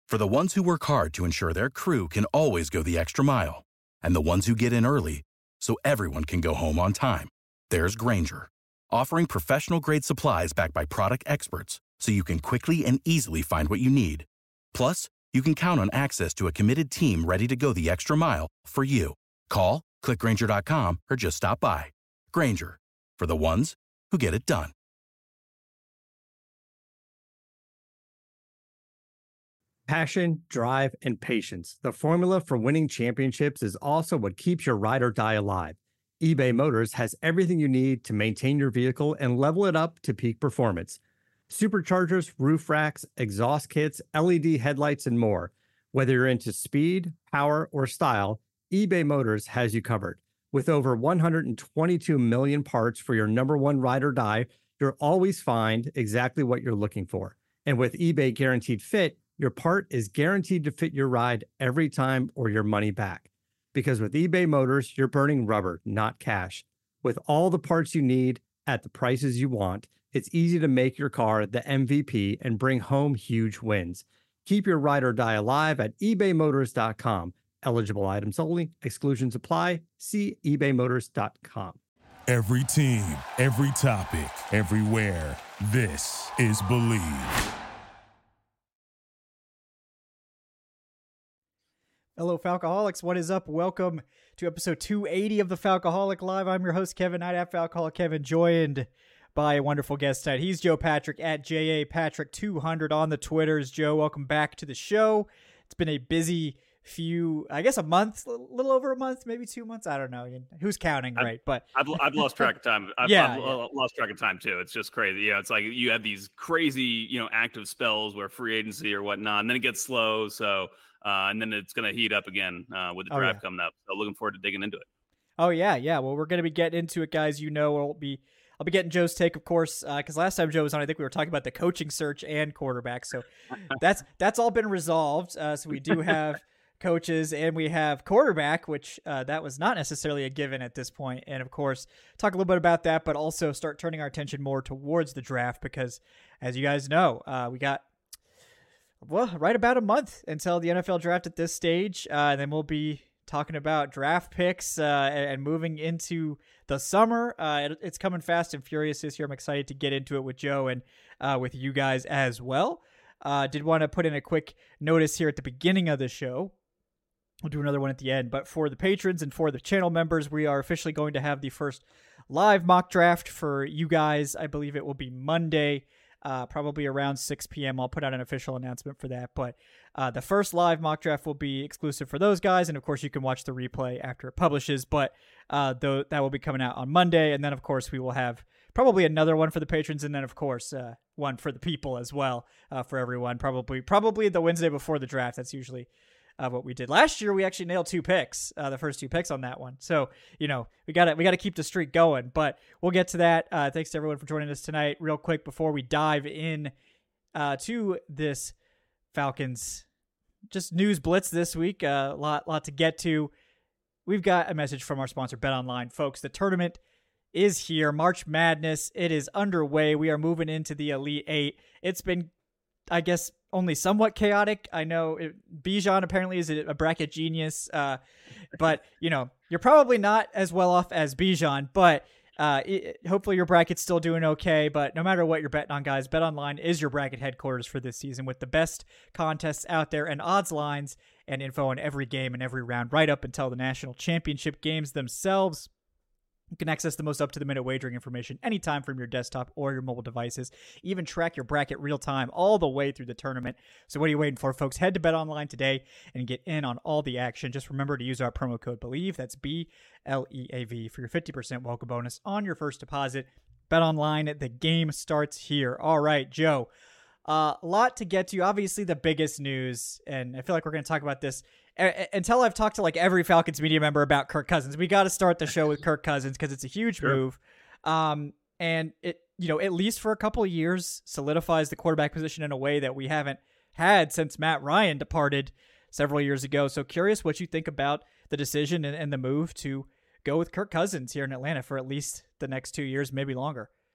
For the ones who work hard to ensure their crew can always go the extra mile, and the ones who get in early so everyone can go home on time, there's Grainger, offering professional-grade supplies backed by product experts so you can quickly and easily find what you need. Plus, you can count on access to a committed team ready to go the extra mile for you. Call, click Grainger.com, or just stop by. Grainger, for the ones who get it done. Passion, drive, and patience. The formula for winning championships is also what keeps your ride or die alive. eBay Motors has everything you need to maintain your vehicle and level it up to peak performance. Superchargers, roof racks, exhaust kits, LED headlights, and more. Whether you're into speed, power, or style, eBay Motors has you covered. With over 122 million parts for your number one ride or die, you'll always find exactly what you're looking for. And with eBay Guaranteed Fit, your part is guaranteed to fit your ride every time or your money back. Because with eBay Motors, you're burning rubber, not cash. With all the parts you need at the prices you want, it's easy to make your car the MVP and bring home huge wins. Keep your ride or die alive at ebaymotors.com. Eligible items only. Exclusions apply. See ebaymotors.com. Every team, every topic, everywhere. This is Believe. Hello, Falcoholics. What is up? Welcome to episode 280 of the Falcoholic Live. I'm your host, Kevin Knight, at Falcoholic Kevin, joined by a wonderful guest tonight. He's Joe Patrick at JAPatrick200 on the Twitters. Joe, welcome back to the show. It's been a busy few, I guess a month, a little over a month, maybe 2 months. I don't know. Who's counting, right? But I've lost track of time. I've lost track of time too. It's just crazy. Yeah, it's like you have these crazy, active spells where free agency or whatnot, and then it gets slow. So, and then it's going to heat up again with the draft coming up. So looking forward to digging into it. Oh yeah. Well, we're going to be getting into it, guys. I'll be getting Joe's take, of course, because last time Joe was on, I think we were talking about the coaching search and quarterback. So that's all been resolved. So we do have coaches and we have quarterback, which that was not necessarily a given at this point. And of course, talk a little bit about that, but also start turning our attention more towards the draft because, as you guys know, we got right about a month until the NFL draft at this stage. And then we'll be talking about draft picks and moving into the summer. It's coming fast and furious this year. I'm excited to get into it with Joe and with you guys as well. Did want to put in a quick notice here at the beginning of the show. We'll do another one at the end. But for the patrons and for the channel members, we are officially going to have the first live mock draft for you guys. I believe it will be Monday, probably around 6 p.m. I'll put out an official announcement for that. But the first live mock draft will be exclusive for those guys. And, of course, you can watch the replay after it publishes. But that will be coming out on Monday. And then, of course, we will have probably another one for the patrons. And then, of course, one for the people as well for everyone. Probably the Wednesday before the draft. That's usually what we did last year. We actually nailed 2 picks, the first 2 picks on that one. So, we got to keep the streak going, but we'll get to that. Thanks to everyone for joining us tonight. Real quick before we dive in to this Falcons just news blitz this week, a lot to get to. We've got a message from our sponsor, BetOnline, folks. The tournament is here. March Madness. It is underway. We are moving into the Elite Eight. It's been, I guess, only somewhat chaotic. I know Bijan apparently is a bracket genius, but you're probably not as well off as Bijan, but hopefully your bracket's still doing okay. But no matter what you're betting on, guys, BetOnline is your bracket headquarters for this season with the best contests out there and odds lines and info on every game and every round right up until the national championship games themselves. You can access the most up-to-the-minute wagering information anytime from your desktop or your mobile devices. Even track your bracket real-time all the way through the tournament. So what are you waiting for, folks? Head to BetOnline today and get in on all the action. Just remember to use our promo code BELIEVE. That's BLEAV for your 50% welcome bonus on your first deposit. BetOnline, the game starts here. All right, Joe. A lot to get to. Obviously, the biggest news, and I feel like we're going to talk about this until I've talked to like every Falcons media member about Kirk Cousins. We got to start the show with Kirk Cousins because it's a huge move. And it, at least for a couple of years, solidifies the quarterback position in a way that we haven't had since Matt Ryan departed several years ago. So curious what you think about the decision and the move to go with Kirk Cousins here in Atlanta for at least the next 2 years, maybe longer.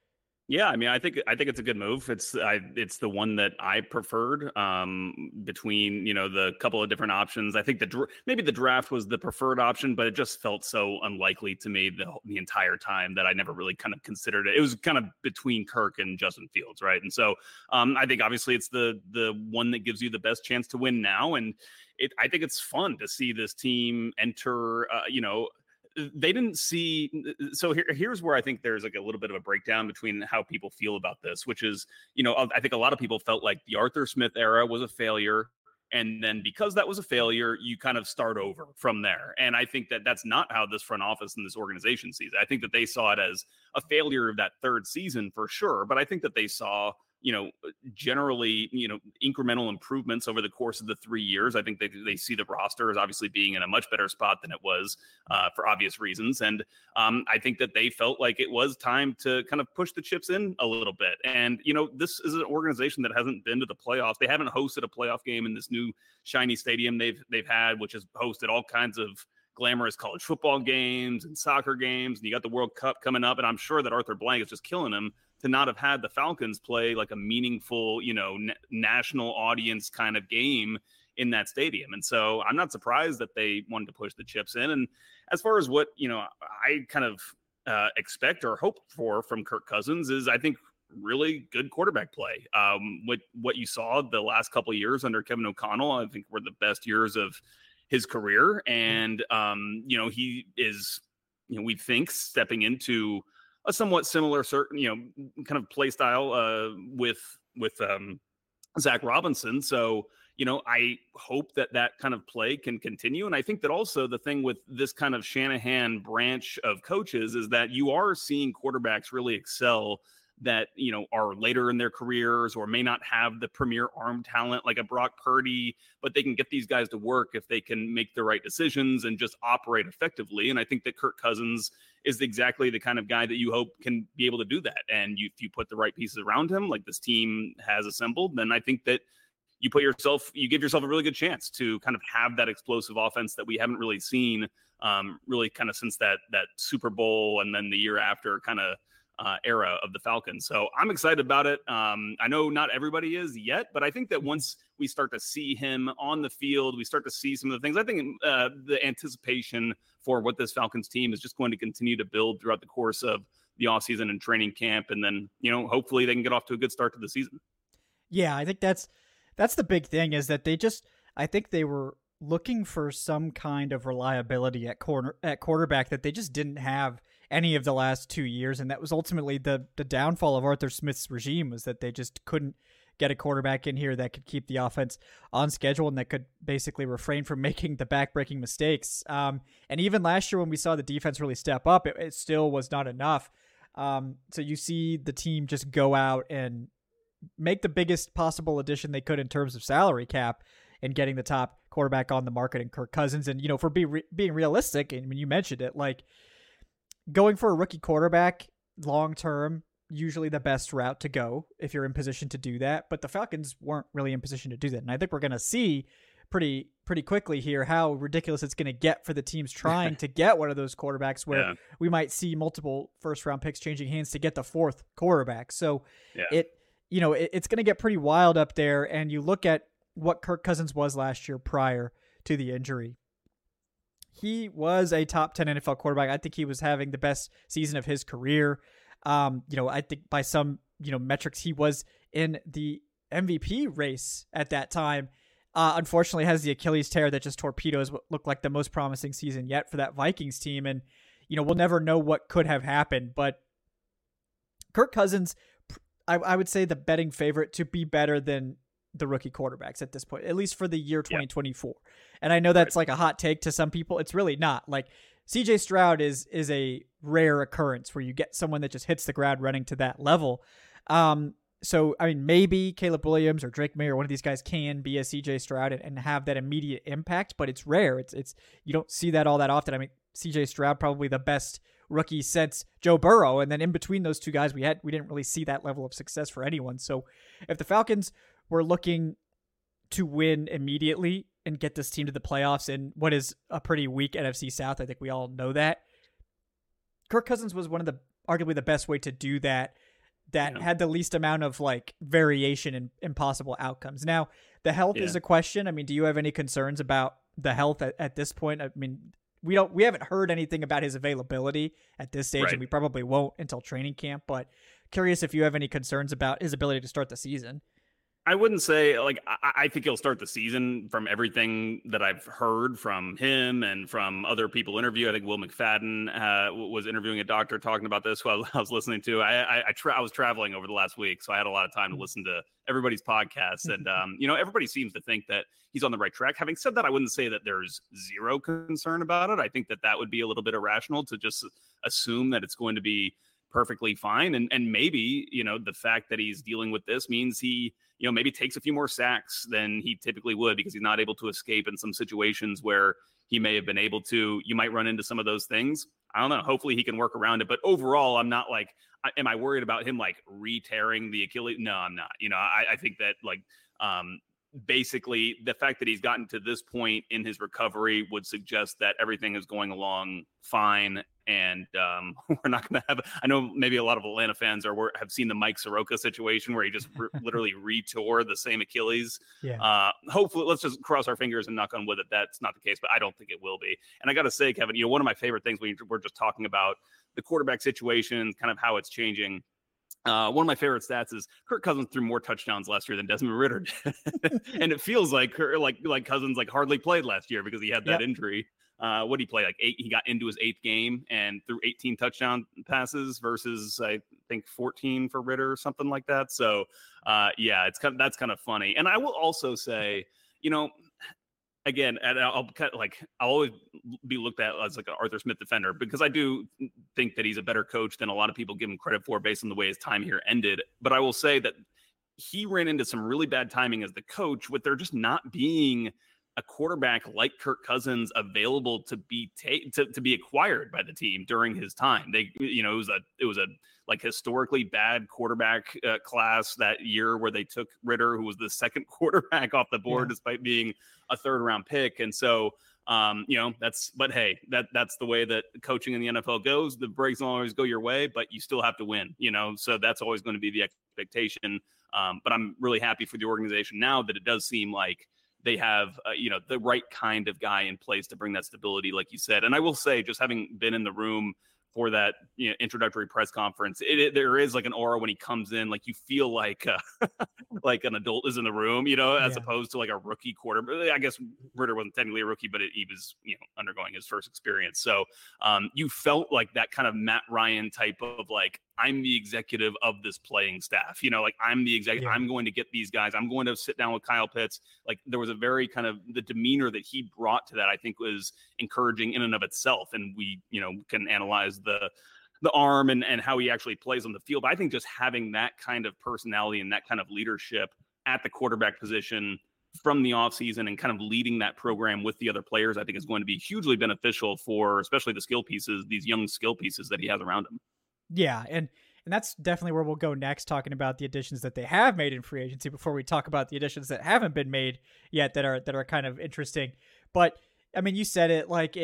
Yeah, I mean, I think it's a good move. It's the one that I preferred between the couple of different options. I think maybe the draft was the preferred option, but it just felt so unlikely to me the entire time that I never really kind of considered it. It was kind of between Kirk and Justin Fields, right? And so I think obviously it's the one that gives you the best chance to win now, and I think it's fun to see this team enter. They didn't see. So here's where I think there's like a little bit of a breakdown between how people feel about this, which is, I think a lot of people felt like the Arthur Smith era was a failure. And then because that was a failure, you kind of start over from there. And I think that that's not how this front office and this organization sees it. I think that they saw it as a failure of that third season for sure. But I think that they saw, generally, incremental improvements over the course of the 3 years. I think they see the roster as obviously being in a much better spot than it was for obvious reasons. And I think that they felt like it was time to kind of push the chips in a little bit. And, this is an organization that hasn't been to the playoffs. They haven't hosted a playoff game in this new shiny stadium they've had, which has hosted all kinds of glamorous college football games and soccer games. And you got the World Cup coming up. And I'm sure that Arthur Blank is just killing him to not have had the Falcons play like a meaningful, national audience kind of game in that stadium. And so I'm not surprised that they wanted to push the chips in. And as far as what, I kind of expect or hope for from Kirk Cousins is, I think, really good quarterback play. What you saw the last couple of years under Kevin O'Connell, I think were the best years of his career. And, he is, we think stepping into a somewhat similar kind of play style with Zach Robinson. So, I hope that kind of play can continue. And I think that also the thing with this kind of Shanahan branch of coaches is that you are seeing quarterbacks really excel that, are later in their careers or may not have the premier arm talent like a Brock Purdy, but they can get these guys to work if they can make the right decisions and just operate effectively. And I think that Kirk Cousins is exactly the kind of guy that you hope can be able to do that. And if you put the right pieces around him, like this team has assembled, then I think that you give yourself a really good chance to kind of have that explosive offense that we haven't really seen really kind of since that Super Bowl and then the year after kind of era of the Falcons. So I'm excited about it. I know not everybody is yet, but I think that once we start to see him on the field, we start to see some of the things. I think the anticipation for what this Falcons team is just going to continue to build throughout the course of the offseason and training camp. And then, hopefully they can get off to a good start to the season. Yeah, I think that's the big thing is that I think they were looking for some kind of reliability at quarterback that they just didn't have any of the last 2 years. And that was ultimately the downfall of Arthur Smith's regime, was that they just couldn't get a quarterback in here that could keep the offense on schedule and that could basically refrain from making the backbreaking mistakes. And even last year when we saw the defense really step up, it still was not enough. So you see the team just go out and make the biggest possible addition they could in terms of salary cap and getting the top quarterback on the market in Kirk Cousins. And, for being realistic, and when you mentioned it, like going for a rookie quarterback long-term, usually the best route to go if you're in position to do that. But the Falcons weren't really in position to do that. And I think we're going to see pretty quickly here how ridiculous it's going to get for the teams trying to get one of those quarterbacks where we might see multiple first-round picks changing hands to get the fourth quarterback. So it's going to get pretty wild up there. And you look at what Kirk Cousins was last year prior to the injury. He was a top 10 NFL quarterback. I think he was having the best season of his career. I think by some, metrics, he was in the MVP race at that time. Unfortunately, has the Achilles tear that just torpedoes what looked like the most promising season yet for that Vikings team. And, we'll never know what could have happened. But Kirk Cousins, I would say the betting favorite to be better than the rookie quarterbacks at this point, at least for the year 2024. And I know that's like a hot take to some people. It's really not. Like CJ Stroud is a rare occurrence where you get someone that just hits the ground running to that level. So, I mean, maybe Caleb Williams or Drake May or one of these guys can be a CJ Stroud and have that immediate impact, but it's rare. It's you don't see that all that often. I mean, CJ Stroud probably the best rookie since Joe Burrow, and then in between those two guys, we didn't really see that level of success for anyone. So, if the Falcons were looking to win immediately and get this team to the playoffs in what is a pretty weak NFC South, I think we all know that. Kirk Cousins was arguably the best way to do that that had the least amount of like variation in impossible outcomes. Now, the health is a question. I mean, do you have any concerns about the health at this point? I mean, we haven't heard anything about his availability at this stage, and we probably won't until training camp, but curious if you have any concerns about his ability to start the season. I wouldn't say, like, I think he'll start the season from everything that I've heard from him and from other people interview. I think Will McFadden was interviewing a doctor talking about this who I was listening to. I was traveling over the last week, so I had a lot of time to listen to everybody's podcasts. And, everybody seems to think that he's on the right track. Having said that, I wouldn't say that there's zero concern about it. I think that would be a little bit irrational to just assume that it's going to be perfectly fine. And maybe, the fact that he's dealing with this means he, maybe takes a few more sacks than he typically would because he's not able to escape in some situations where he may have been able to. You might run into some of those things. I don't know. Hopefully he can work around it. But overall, I'm not like, am I worried about him like re-tearing the Achilles? No, I'm not. I think that like, basically the fact that he's gotten to this point in his recovery would suggest that everything is going along fine. And we're not going to have, I know maybe a lot of Atlanta fans have seen the Mike Soroka situation where he just literally re-tore the same Achilles. Yeah. Hopefully, let's just cross our fingers and knock on wood that that's not the case, but I don't think it will be. And I got to say, Kevin, one of my favorite things when we're just talking about the quarterback situation, kind of how it's changing. One of my favorite stats is Kirk Cousins threw more touchdowns last year than Desmond Ridder did. And it feels like Cousins like hardly played last year because he had that injury. What did he play? Like 8? He got into his 8th game and threw 18 touchdown passes versus I think 14 for Ridder or something like that. So that's kind of funny. And I will also say, again, and I'll always be looked at as like an Arthur Smith defender because I do think that he's a better coach than a lot of people give him credit for based on the way his time here ended. But I will say that he ran into some really bad timing as the coach with there just not being a quarterback like Kirk Cousins available to be to be acquired by the team during his time. It was a like historically bad quarterback class that year where they took Ridder, who was the second quarterback off the board despite being a 3rd round pick. And so, that's the way that coaching in the NFL goes. The breaks don't always go your way, but you still have to win, so that's always going to be the expectation. But I'm really happy for the organization now that it does seem like they have, the right kind of guy in place to bring that stability, like you said. And I will say, just having been in the room for that introductory press conference, there is like an aura when he comes in, like you feel like like an adult is in the room, as opposed to like a rookie quarterback. I guess Ridder wasn't technically a rookie, but he was undergoing his first experience. So you felt like that kind of Matt Ryan type of like, I'm the executive of this playing staff, like I'm the executive. I'm going to get these guys. I'm going to sit down with Kyle Pitts. Like there was a very kind of the demeanor that he brought to that, I think was encouraging in and of itself. And we, can analyze the arm and how he actually plays on the field. But I think just having that kind of personality and that kind of leadership at the quarterback position from the offseason and kind of leading that program with the other players, I think is going to be hugely beneficial for especially the skill pieces, these young skill pieces that he has around him. Yeah, and that's definitely where we'll go next, talking about the additions that they have made in free agency before we talk about the additions that haven't been made yet that are kind of interesting. But I mean, you said it, like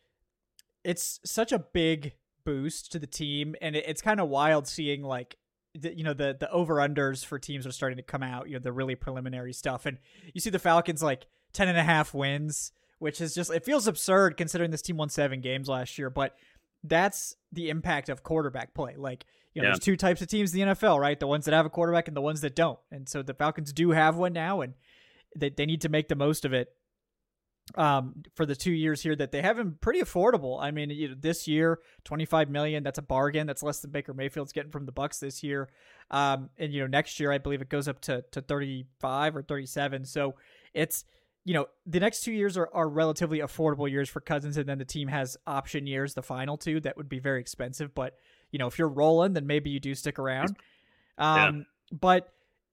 it's such a big boost to the team, and it's kind of wild seeing like the over-unders for teams are starting to come out, the really preliminary stuff, and you see the Falcons like 10.5 wins, which is just, it feels absurd considering this team won 7 games last year, but that's the impact of quarterback play. Like, there's 2 types of teams in the NFL, right? The ones that have a quarterback and the ones that don't. And so the Falcons do have one now, and they need to make the most of it for the 2 years here that they have been pretty affordable. I mean, this year, $25 million, that's a bargain. That's less than Baker Mayfield's getting from the Bucs this year. And, next year, I believe it goes up to 35 or 37. So it's, the next 2 years are relatively affordable years for Cousins, and then the team has option years, the final 2, that would be very expensive. But, if you're rolling, then maybe you do stick around. But,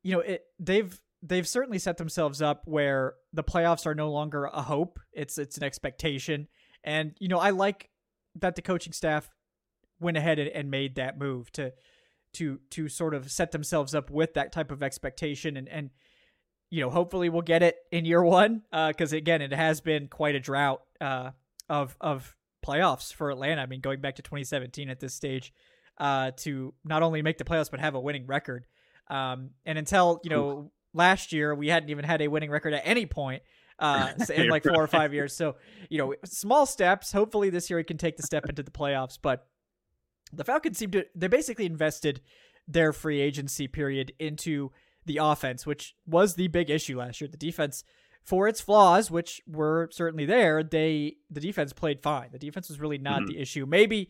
they've certainly set themselves up where the playoffs are no longer a hope. It's an expectation. And, I like that the coaching staff went ahead and made that move to sort of set themselves up with that type of expectation and hopefully we'll get it in year 1, because again, it has been quite a drought of playoffs for Atlanta. I mean, going back to 2017 at this stage, to not only make the playoffs but have a winning record. And until last year, we hadn't even had a winning record at any point in like 4 or 5 years. So small steps. Hopefully this year he can take the step into the playoffs. But the Falcons they basically invested their free agency period into the offense, which was the big issue last year. The defense, for its flaws, which were certainly there, the defense played fine. The defense was really not the issue. Maybe,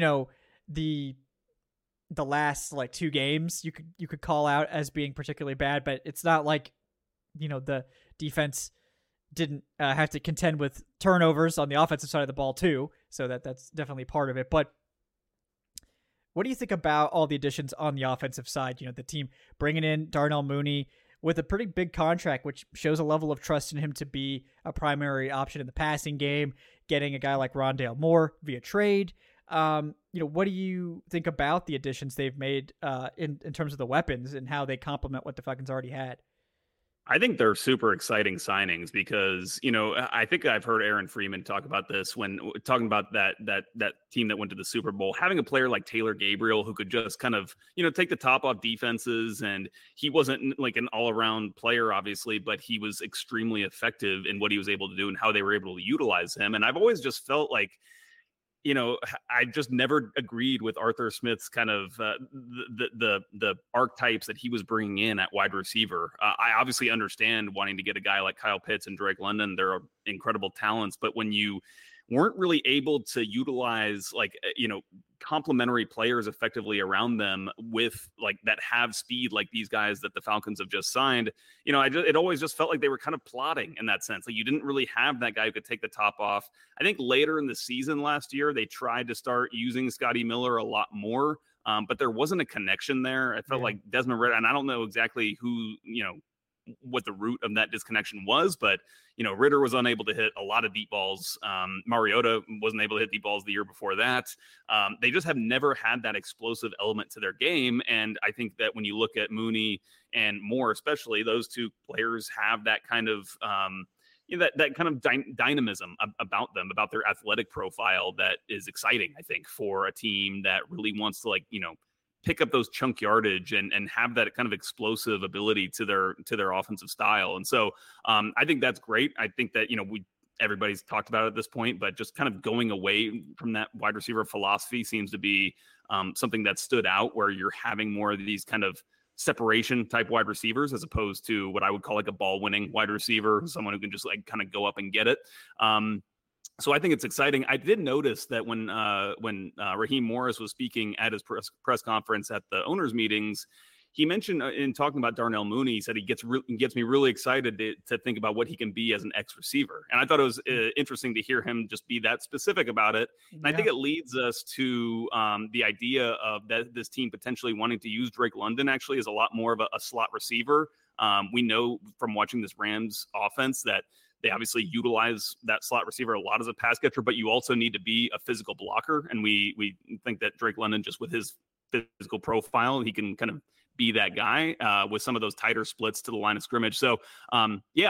the last like 2 games you could call out as being particularly bad, but it's not like, the defense didn't have to contend with turnovers on the offensive side of the ball too. So that's definitely part of it. But what do you think about all the additions on the offensive side? The team bringing in Darnell Mooney with a pretty big contract, which shows a level of trust in him to be a primary option in the passing game, getting a guy like Rondale Moore via trade. What do you think about the additions they've made in terms of the weapons and how they complement what the Falcons already had? I think they're super exciting signings because, I think I've heard Aaron Freeman talk about this when talking about that team that went to the Super Bowl, having a player like Taylor Gabriel who could just kind of, take the top off defenses. And he wasn't like an all around player, obviously, but he was extremely effective in what he was able to do and how they were able to utilize him. And I've always just felt like, I just never agreed with Arthur Smith's kind of the archetypes that he was bringing in at wide receiver. I obviously understand wanting to get a guy like Kyle Pitts and Drake London. They're incredible talents, but when you weren't really able to utilize complementary players effectively around them with like that have speed like these guys that the Falcons have just signed, it always just felt like they were kind of plotting in that sense. Like you didn't really have that guy who could take the top off. I think later in the season last year, they tried to start using Scotty Miller a lot more, but there wasn't a connection there. I felt like Desmond Ridder, and I don't know exactly who, what the root of that disconnection was, but Ridder was unable to hit a lot of deep balls. Mariota wasn't able to hit deep balls the year before that. They just have never had that explosive element to their game. And I think that when you look at Mooney and Moore, especially, those 2 players have that kind of that kind of dynamism about them, about their athletic profile that is exciting, I think, for a team that really wants to pick up those chunk yardage and have that kind of explosive ability to their offensive style. And so I think that's great. I think that, everybody's talked about it at this point, but just kind of going away from that wide receiver philosophy seems to be something that stood out, where you're having more of these kind of separation type wide receivers as opposed to what I would call like a ball winning wide receiver, someone who can just like kind of go up and get it. So I think it's exciting. I did notice that when Raheem Morris was speaking at his press conference at the owners' meetings, he mentioned in talking about Darnell Mooney, he said he gets me really excited to think about what he can be as an X receiver. And I thought it was interesting to hear him just be that specific about it. And I think it leads us to the idea of this team potentially wanting to use Drake London actually as a lot more of a slot receiver. We know from watching this Rams offense that they obviously utilize that slot receiver a lot as a pass catcher, but you also need to be a physical blocker. And we think that Drake London, just with his physical profile, he can kind of be that guy with some of those tighter splits to the line of scrimmage. So I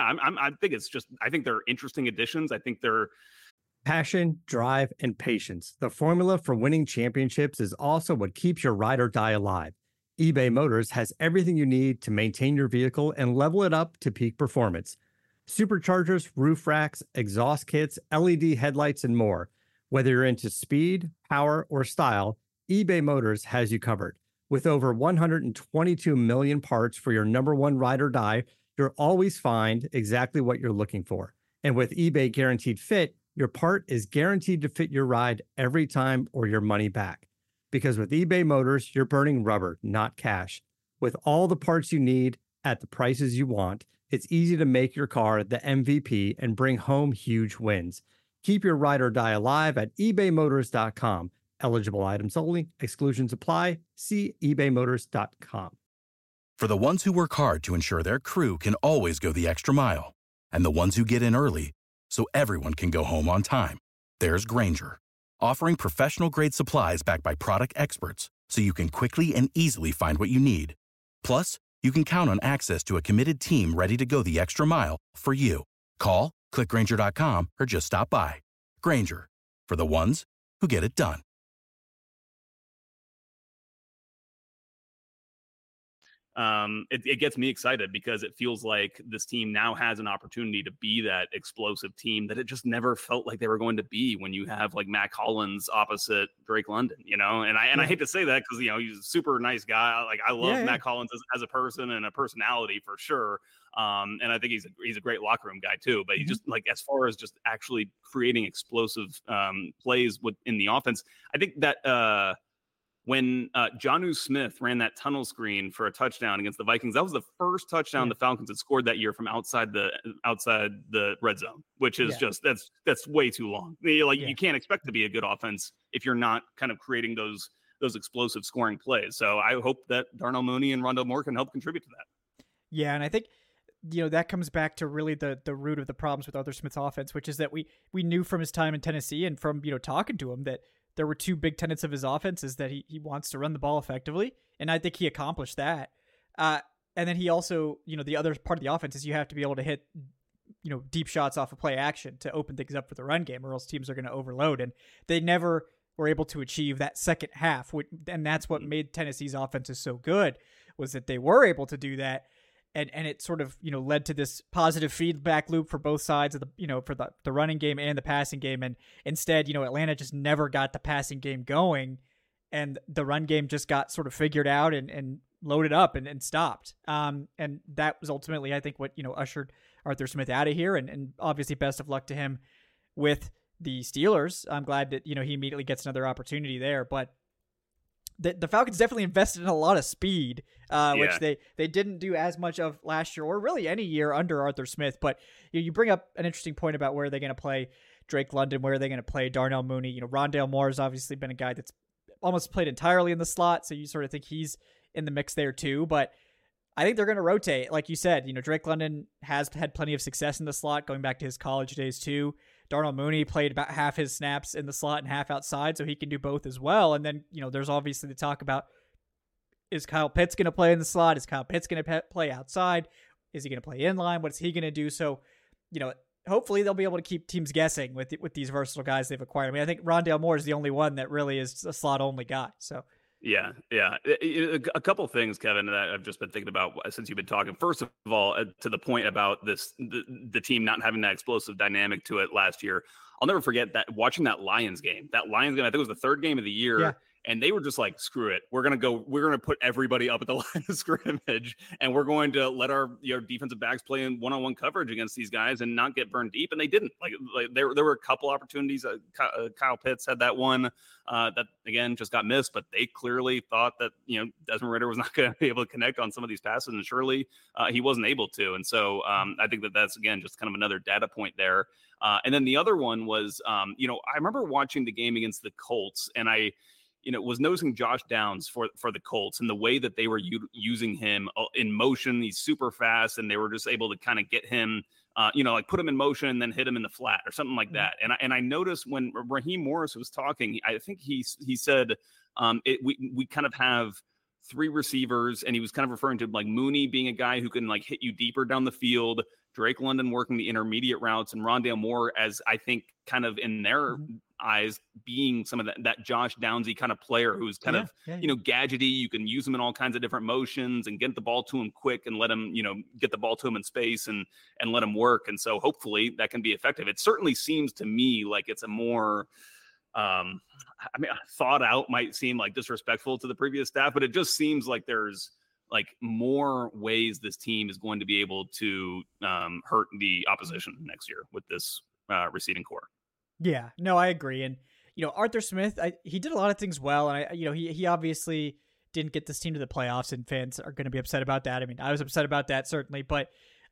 think they're interesting additions. I think they're passion, drive, and patience. The formula for winning championships is also what keeps your ride or die alive. eBay Motors has everything you need to maintain your vehicle and level it up to peak performance. Superchargers, roof racks, exhaust kits, LED headlights, and more. Whether you're into speed, power, or style, eBay Motors has you covered. With over 122 million parts for your number one ride or die, you'll always find exactly what you're looking for. And with eBay Guaranteed Fit, your part is guaranteed to fit your ride every time or your money back. Because with eBay Motors, you're burning rubber, not cash. With all the parts you need at the prices you want, it's easy to make your car the MVP and bring home huge wins. Keep your ride or die alive at ebaymotors.com. Eligible items only. Exclusions apply. See ebaymotors.com. For the ones who work hard to ensure their crew can always go the extra mile, and the ones who get in early so everyone can go home on time, there's Grainger, offering professional-grade supplies backed by product experts so you can quickly and easily find what you need. Plus, you can count on access to a committed team ready to go the extra mile for you. Call, click Grainger.com, or just stop by. Grainger, for the ones who get it done. it gets me excited because it feels like this team now has an opportunity to be that explosive team that it just never felt like they were going to be when you have like Mac Hollins opposite Drake London, and I hate to say that because, he's a super nice guy. Like I love Mac Hollins as a person and a personality for sure. And I think he's a great locker room guy too, but he just like, as far as just actually creating explosive plays in the offense, I think that, when Jonnu Smith ran that tunnel screen for a touchdown against the Vikings, that was the first touchdown the Falcons had scored that year from outside the red zone, which is just that's way too long. You can't expect to be a good offense if you're not kind of creating those explosive scoring plays. So I hope that Darnell Mooney and Rondale Moore can help contribute to that. Yeah, and I think that comes back to really the root of the problems with Arthur Smith's offense, which is that we knew from his time in Tennessee and from talking to him that there were two big tenets of his offense is that he wants to run the ball effectively. And I think he accomplished that. And then he also, the other part of the offense is you have to be able to hit, deep shots off of play action to open things up for the run game, or else teams are going to overload. And they never were able to achieve that second half. And that's what made Tennessee's offenses so good, was that they were able to do that. And it sort of, led to this positive feedback loop for both sides of the, for the running game and the passing game. And instead, Atlanta just never got the passing game going, and the run game just got sort of figured out and loaded up and stopped. And that was ultimately, I think, what, ushered Arthur Smith out of here. And obviously best of luck to him with the Steelers. I'm glad that, he immediately gets another opportunity there, but the Falcons definitely invested in a lot of speed, which they didn't do as much of last year or really any year under Arthur Smith. But you bring up an interesting point about where they're going to play Drake London, where are they going to play Darnell Mooney. Rondale Moore has obviously been a guy that's almost played entirely in the slot, so you sort of think he's in the mix there too. But I think they're going to rotate. Like you said, Drake London has had plenty of success in the slot going back to his college days too. Darnell Mooney played about half his snaps in the slot and half outside, so he can do both as well. And then, there's obviously the talk about, is Kyle Pitts going to play in the slot? Is Kyle Pitts going to play outside? Is he going to play inline? What's he going to do? So, hopefully they'll be able to keep teams guessing with these versatile guys they've acquired. I mean, I think Rondale Moore is the only one that really is a slot-only guy, so... Yeah. A couple things, Kevin, that I've just been thinking about since you've been talking. First of all, to the point about the team not having that explosive dynamic to it last year, I'll never forget that watching that Lions game. I think it was the third game of the year. And they were just like, screw it. We're going to put everybody up at the line of scrimmage, and we're going to let our defensive backs play in one-on-one coverage against these guys and not get burned deep. And they didn't. Like there were a couple opportunities. Kyle Pitts had that one that, again, just got missed, but they clearly thought that, Desmond Ridder was not going to be able to connect on some of these passes, and surely he wasn't able to. And so I think that's, again, just kind of another data point there. And then the other one was, I remember watching the game against the Colts, and I was noticing Josh Downs for the Colts and the way that they were using him in motion. He's super fast, and they were just able to kind of get him, like put him in motion and then hit him in the flat or something like that. And I noticed when Raheem Morris was talking, I think he said we kind of have three receivers, and he was kind of referring to like Mooney being a guy who can like hit you deeper down the field, Drake London working the intermediate routes, and Rondale Moore as, I think, kind of in their eyes being some of that Josh Downsy kind of player who's kind of gadgety. You can use him in all kinds of different motions and get the ball to him quick and let him, get the ball to him in space and let him work. And so hopefully that can be effective. It certainly seems to me like it's a more thought out might seem like disrespectful to the previous staff, but it just seems like there's like more ways this team is going to be able to hurt the opposition next year with this receiving core. Yeah, no, I agree. And, Arthur Smith, he did a lot of things well. And, he obviously didn't get this team to the playoffs, and fans are going to be upset about that. I mean, I was upset about that, certainly. But,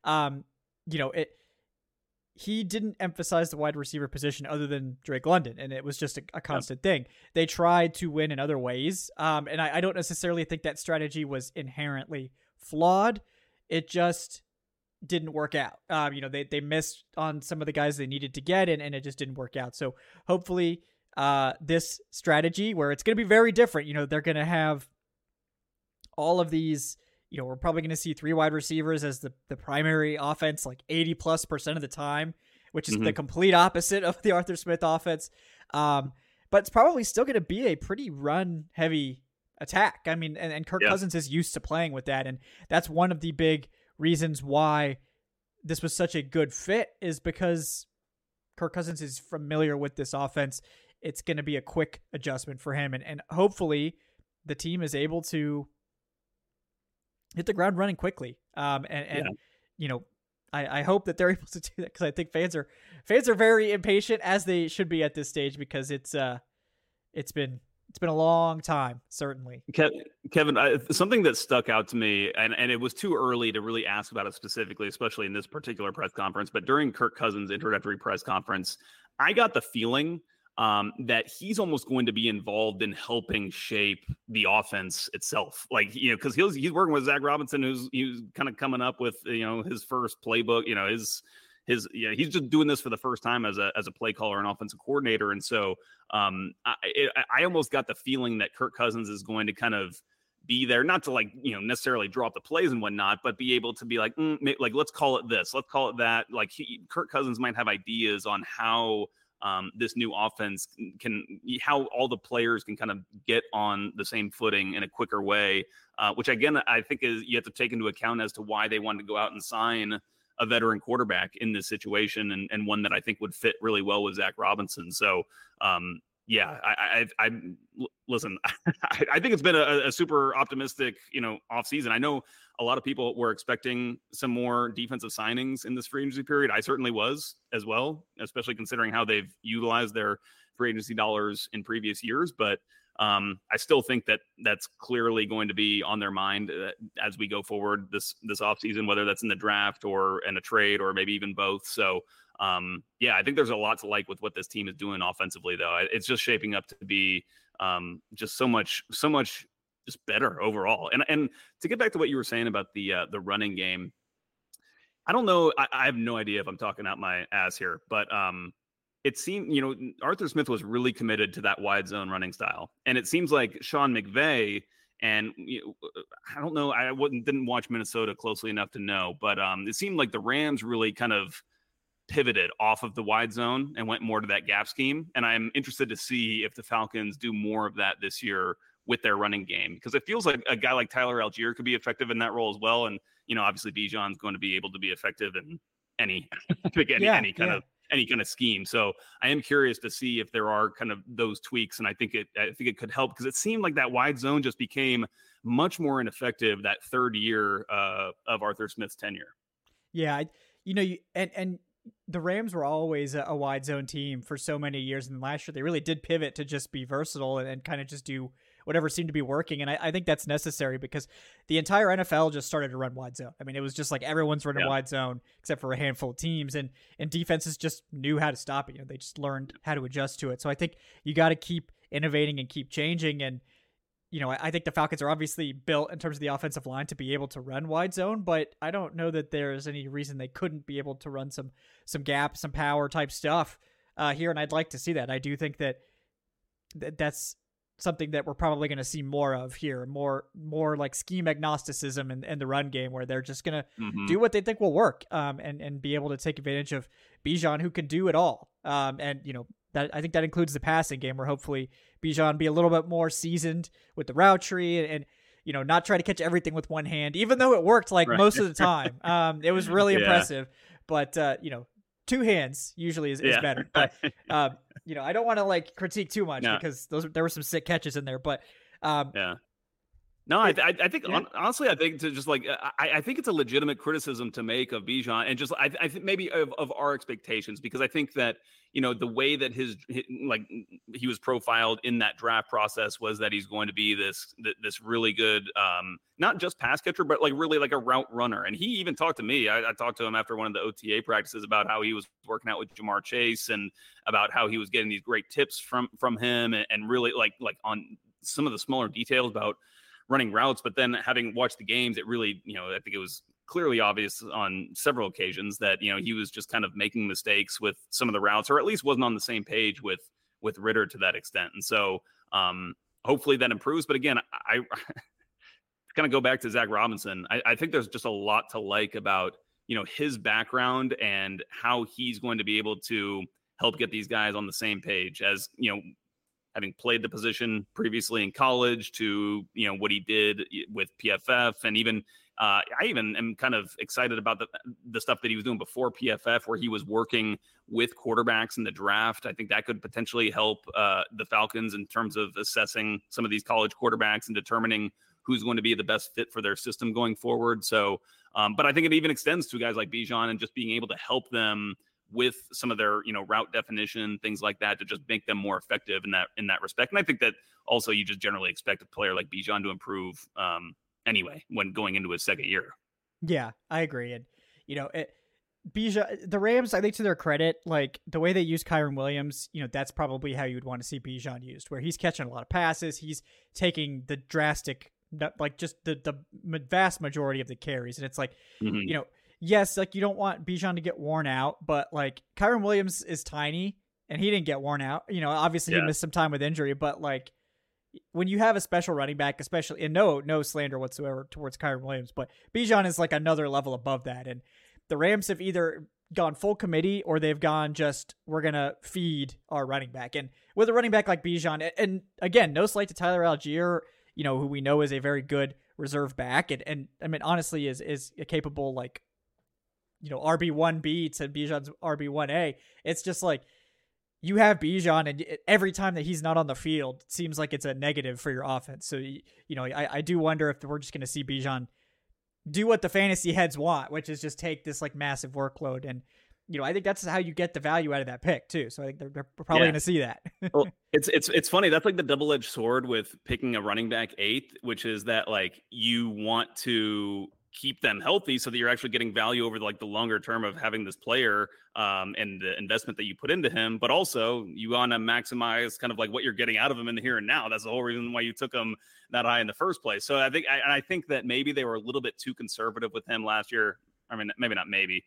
he didn't emphasize the wide receiver position other than Drake London, and it was just a constant thing. They tried to win in other ways, and I don't necessarily think that strategy was inherently flawed. It just didn't work out. They missed on some of the guys they needed to get, and it just didn't work out. So hopefully this strategy, where it's going to be very different, they're going to have all of these, we're probably going to see three wide receivers as the primary offense, like 80+% of the time, which is the complete opposite of the Arthur Smith offense. But it's probably still going to be a pretty run heavy attack. I mean, and Kirk Cousins is used to playing with that. And that's one of the big reasons why this was such a good fit, is because Kirk Cousins is familiar with this offense. It's going to be a quick adjustment for him. And hopefully the team is able to hit the ground running quickly. You know, I hope that they're able to do that, because I think fans are very impatient, as they should be at this stage, because it's been a long time, certainly. Kevin, something that stuck out to me, and it was too early to really ask about it specifically, especially in this particular press conference, but during Kirk Cousins' introductory press conference, I got the feeling that he's almost going to be involved in helping shape the offense itself. Like, because he's working with Zach Robinson, who's kind of coming up with, his first playbook, he's just doing this for the first time as a play caller and offensive coordinator. And so I almost got the feeling that Kirk Cousins is going to kind of be there, not to necessarily draw up the plays and whatnot, but be able to be like, let's call it this, let's call it that. Like Kirk Cousins might have ideas on how this new offense how all the players can kind of get on the same footing in a quicker way, which again, I think you have to take into account as to why they wanted to go out and sign a veteran quarterback in this situation, and one that I think would fit really well with Zach Robinson. So, I listen, I think it's been a super optimistic, off season. I know a lot of people were expecting some more defensive signings in this free agency period. I certainly was as well, especially considering how they've utilized their free agency dollars in previous years. But I still think that that's clearly going to be on their mind as we go forward this offseason, whether that's in the draft or in a trade or maybe even both. So, I think there's a lot to like with what this team is doing offensively, though. It's just shaping up to be just so much just better overall. And to get back to what you were saying about the running game, I don't know. I have no idea if I'm talking out my ass here, but it seemed, Arthur Smith was really committed to that wide zone running style. And it seems like Sean McVay, and I don't know, didn't watch Minnesota closely enough to know, but it seemed like the Rams really kind of pivoted off of the wide zone and went more to that gap scheme. And I'm interested to see if the Falcons do more of that this year with their running game, because it feels like a guy like Tyler Algier could be effective in that role as well. And, obviously Bijan's going to be able to be effective in any kind of scheme. So I am curious to see if there are kind of those tweaks. And I think it could help, because it seemed like that wide zone just became much more ineffective that third year of Arthur Smith's tenure. Yeah. And the Rams were always a wide zone team for so many years. And last year they really did pivot to just be versatile and kind of just do whatever seemed to be working. And I think that's necessary, because the entire NFL just started to run wide zone. I mean, it was just like everyone's running wide zone except for a handful of teams, and defenses just knew how to stop it. They just learned how to adjust to it. So I think you got to keep innovating and keep changing. And, I think the Falcons are obviously built in terms of the offensive line to be able to run wide zone, but I don't know that there's any reason they couldn't be able to run some gap, some power type stuff here. And I'd like to see that. I do think that that's something that we're probably going to see more of here, more like scheme agnosticism in the run game, where they're just going to do what they think will work, and be able to take advantage of Bijan, who can do it all. That I think that includes the passing game, where hopefully Bijan be a little bit more seasoned with the route tree and not try to catch everything with one hand, even though it worked most of the time. It was really impressive, but two hands usually is better. But I don't want to critique too much, because there were some sick catches in there, but No, I think honestly, I think to just I think it's a legitimate criticism to make of Bijan, and just I think maybe of our expectations, because I think that the way that he was profiled in that draft process was that he's going to be this really good not just pass catcher, but really a route runner. And he even talked to me. I talked to him after one of the OTA practices about how he was working out with Jamar Chase, and about how he was getting these great tips from him, and really like on some of the smaller details about running routes. But then having watched the games, it really, I think it was clearly obvious on several occasions that, he was just kind of making mistakes with some of the routes, or at least wasn't on the same page with Ridder to that extent. And so hopefully that improves. But again, I kind of go back to Zach Robinson. I think there's just a lot to like about, his background and how he's going to be able to help get these guys on the same page as, having played the position previously in college to, what he did with PFF. And even I even am kind of excited about the stuff that he was doing before PFF, where he was working with quarterbacks in the draft. I think that could potentially help the Falcons in terms of assessing some of these college quarterbacks and determining who's going to be the best fit for their system going forward. So, but I think it even extends to guys like Bijan and just being able to help them with some of their, route definition, things like that, to just make them more effective in that respect. And I think that also you just generally expect a player like Bijan to improve anyway when going into his second year. Yeah, I agree. And, Bijan, the Rams, I think to their credit, like the way they use Kyren Williams, that's probably how you'd want to see Bijan used, where he's catching a lot of passes. He's taking the drastic, like just the vast majority of the carries. And it's like, yes, like you don't want Bijan to get worn out, but like Kyren Williams is tiny and he didn't get worn out. Obviously he missed some time with injury, but like when you have a special running back, especially, and no slander whatsoever towards Kyren Williams, but Bijan is like another level above that. And the Rams have either gone full committee or they've gone just, we're going to feed our running back. And with a running back like Bijan, and again, no slight to Tyler Algier, who we know is a very good reserve back. And I mean, honestly is a capable, like, RB1B to Bijan's RB1A. It's just like you have Bijan, and every time that he's not on the field, it seems like it's a negative for your offense. So, I do wonder if we're just going to see Bijan do what the fantasy heads want, which is just take this like massive workload. And, I think that's how you get the value out of that pick too. So I think they're probably going to see that. Well, it's funny. That's like the double-edged sword with picking a running back 8th, which is that like you want to keep them healthy so that you're actually getting value over like the longer term of having this player and the investment that you put into him. But also you want to maximize kind of like what you're getting out of him in the here and now. That's the whole reason why you took him that high in the first place. So I think that maybe they were a little bit too conservative with him last year. I mean, maybe not maybe.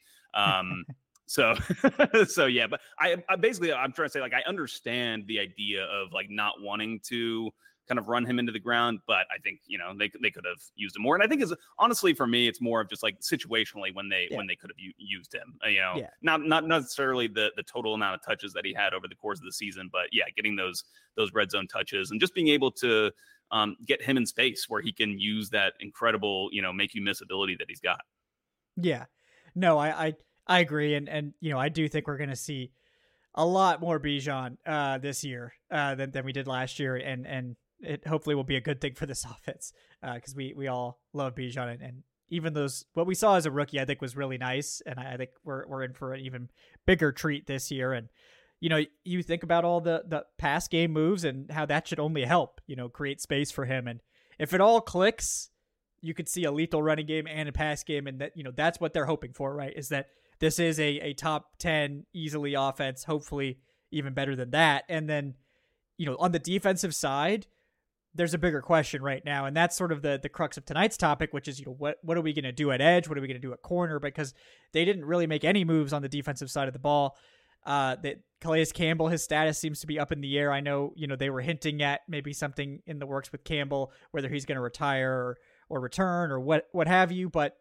So yeah, but I basically, I'm trying to say, like, I understand the idea of like not wanting to kind of run him into the ground, but I think, they could have used him more. And I think honestly, for me, it's more of just like situationally when they could have used him, not necessarily the total amount of touches that he had over the course of the season, but yeah, getting those red zone touches and just being able to get him in space where he can use that incredible, make you miss ability that he's got. Yeah, no, I agree. And, I do think we're going to see a lot more Bijan this year than we did last year. And it hopefully will be a good thing for this offense because we all love Bijan. And even what we saw as a rookie, I think was really nice. And I think we're in for an even bigger treat this year. And, you think about all the pass game moves and how that should only help, create space for him. And if it all clicks, you could see a lethal running game and a pass game. And that, that's what they're hoping for, right? Is that this is a top 10 easily offense, hopefully even better than that. And then, on the defensive side, there's a bigger question right now. And that's sort of the crux of tonight's topic, which is, what are we going to do at edge? What are we going to do at corner? Because they didn't really make any moves on the defensive side of the ball. That Calais Campbell, his status seems to be up in the air. I know, they were hinting at maybe something in the works with Campbell, whether he's going to retire or return or what have you. But,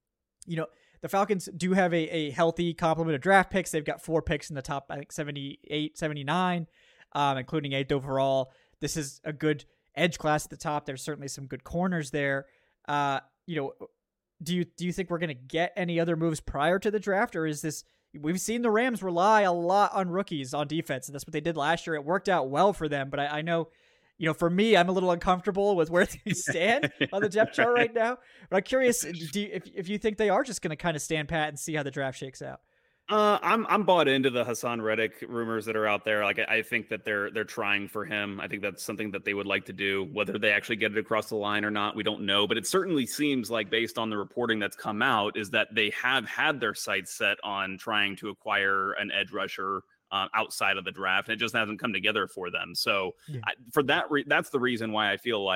the Falcons do have a healthy complement of draft picks. They've got 4 picks in the top, I think 78, 79, including 8th overall. This is a good edge class at the top. There's certainly some good corners there. Do you think we're going to get any other moves prior to the draft, or is this? We've seen the Rams rely a lot on rookies on defense, and that's what they did last year. It worked out well for them, but I know, for me, I'm a little uncomfortable with where things stand on the depth chart right now. But I'm curious if you think they are just going to kind of stand pat and see how the draft shakes out. I'm bought into the Hassan Reddick rumors that are out there. Like, I think that they're trying for him. I think that's something that they would like to do. Whether they actually get it across the line or not, we don't know. But it certainly seems like, based on the reporting that's come out, is that they have had their sights set on trying to acquire an edge rusher outside of the draft. And it just hasn't come together for them. So for that, that's the reason why I feel like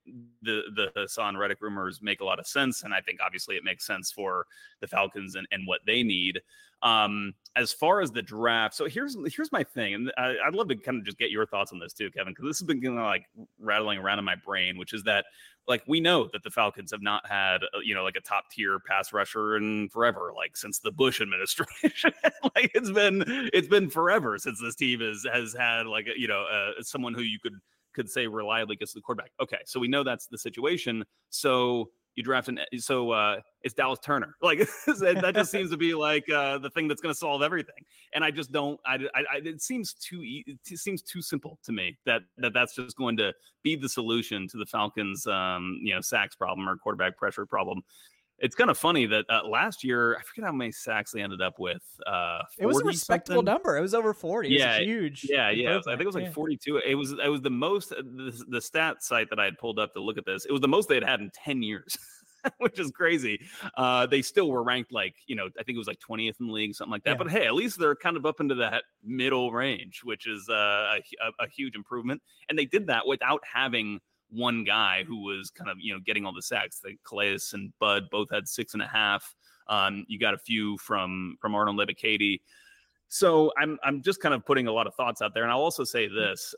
the Hassan Reddick rumors make a lot of sense, and I think obviously it makes sense for the Falcons and what they need. As far as the draft, so here's my thing, and I'd love to kind of just get your thoughts on this too, Kevin, because this has been kind of like rattling around in my brain, which is that like we know that the Falcons have not had like a top tier pass rusher in forever, like since the Bush administration. Like it's been forever since this team has had like someone who you could say reliably gets to the quarterback. Okay, so we know that's the situation. So you draft it's Dallas Turner. Like that just seems to be like the thing that's going to solve everything. And I just don't. It seems too simple to me that's just going to be the solution to the Falcons' sacks problem or quarterback pressure problem. It's kind of funny that last year, I forget how many sacks they ended up with. It was a respectable number. It was over 40. Yeah, it was huge. Yeah. I think it was like 42. It was the most. The stat site that I had pulled up to look at this, it was the most they had in 10 years, which is crazy. They still were ranked like I think it was like 20th in the league, something like that. Yeah. But hey, at least they're kind of up into that middle range, which is a huge improvement. And they did that without having one guy who was kind of, getting all the sacks. Like Calais and Bud both had 6.5. You got a few from Arnold Ebiketie. So I'm just kind of putting a lot of thoughts out there. And I'll also say this.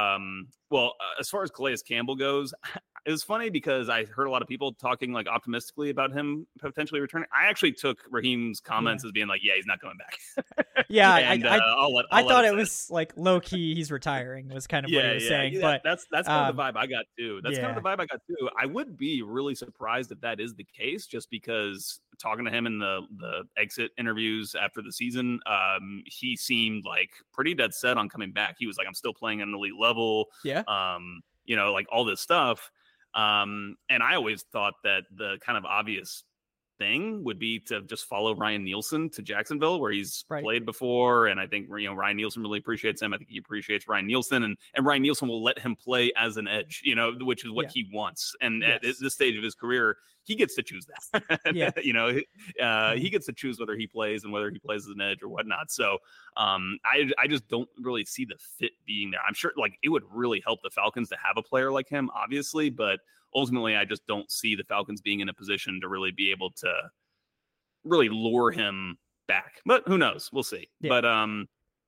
As far as Calais Campbell goes, it was funny because I heard a lot of people talking like optimistically about him potentially returning. I actually took Raheem's comments as being like, yeah, he's not coming back. Yeah. And, I thought it was like low key. He's retiring was kind of what he was saying. But that's kind of the vibe I got too. Kind of the vibe I got too. I would be really surprised if that is the case, just because talking to him in the exit interviews after the season, he seemed like pretty dead set on coming back. He was like, I'm still playing at an elite level. Yeah. Like all this stuff. And I always thought that the kind of obvious thing would be to just follow Ryan Nielsen to Jacksonville, where he's played before. And I think, Ryan Nielsen really appreciates him. I think he appreciates Ryan Nielsen, and Ryan Nielsen will let him play as an edge, which is what he wants. And at this stage of his career, he gets to choose that. He gets to choose whether he plays and whether he plays as an edge or whatnot. So I just don't really see the fit being there. I'm sure like it would really help the Falcons to have a player like him, obviously, but ultimately I just don't see the Falcons being in a position to really be able to really lure him back. But who knows? We'll see. Yeah. But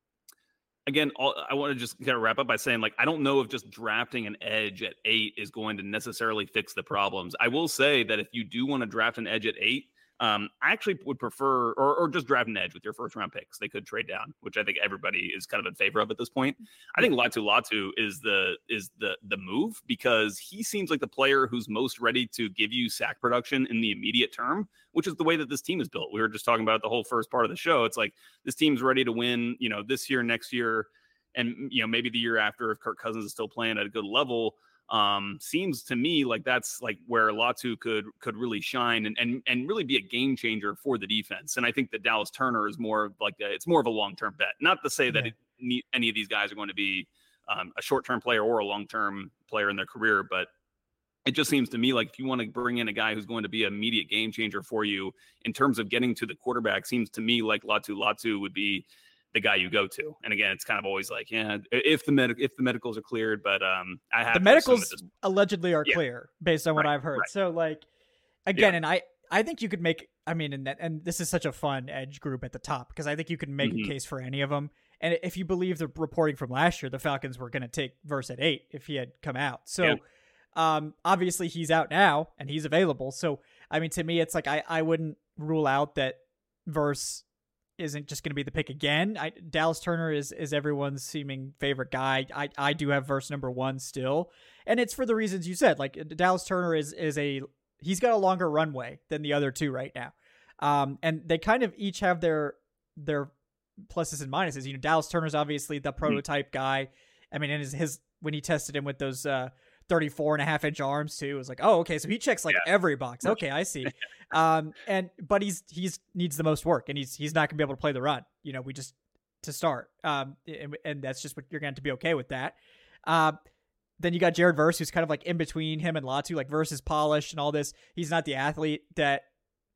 again, I want to just kind of wrap up by saying, like, I don't know if just drafting an edge at 8 is going to necessarily fix the problems. I will say that if you do want to draft an edge at 8, I actually would prefer, or just draft an edge with your first round picks. They could trade down, which I think everybody is kind of in favor of at this point. I think Latu is the move, because he seems like the player who's most ready to give you sack production in the immediate term, which is the way that this team is built. We were just talking about the whole first part of the show. It's like this team's ready to win, this year, next year, and maybe the year after if Kirk Cousins is still playing at a good level. Seems to me like that's like where Latu could really shine and really be a game changer for the defense. And I think that Dallas Turner is more like it's more of a long-term bet. Not to say that any of these guys are going to be a short-term player or a long-term player in their career, but it just seems to me like if you want to bring in a guy who's going to be an immediate game changer for you in terms of getting to the quarterback, seems to me like Latu would be the guy you go to. And again, it's kind of always like, if the medicals are cleared, but I have the medicals allegedly are clear based on what I've heard. Right. So like, again, and I think you could make, and this is such a fun edge group at the top, because I think you can make a case for any of them. And if you believe the reporting from last year, the Falcons were going to take Verse at 8 if he had come out. So obviously he's out now and he's available. So, to me, it's like, I wouldn't rule out that Verse isn't just going to be the pick again. Dallas Turner is everyone's seeming favorite guy. I do have Verse number 1 still, and it's for the reasons you said. Like Dallas Turner he's got a longer runway than the other two right now, and they kind of each have their pluses and minuses. Dallas Turner's obviously the prototype guy. And his when he tested him with those 34.5-inch arms too, it was like, oh, okay, so he checks like every box. Okay, I see. But he's needs the most work, and he's not gonna be able to play the run. We just to start. And that's just what you're going to be okay with that. Then you got Jared Verse, who's kind of like in between him and Latu. Like Verse is polished and all this. He's not the athlete that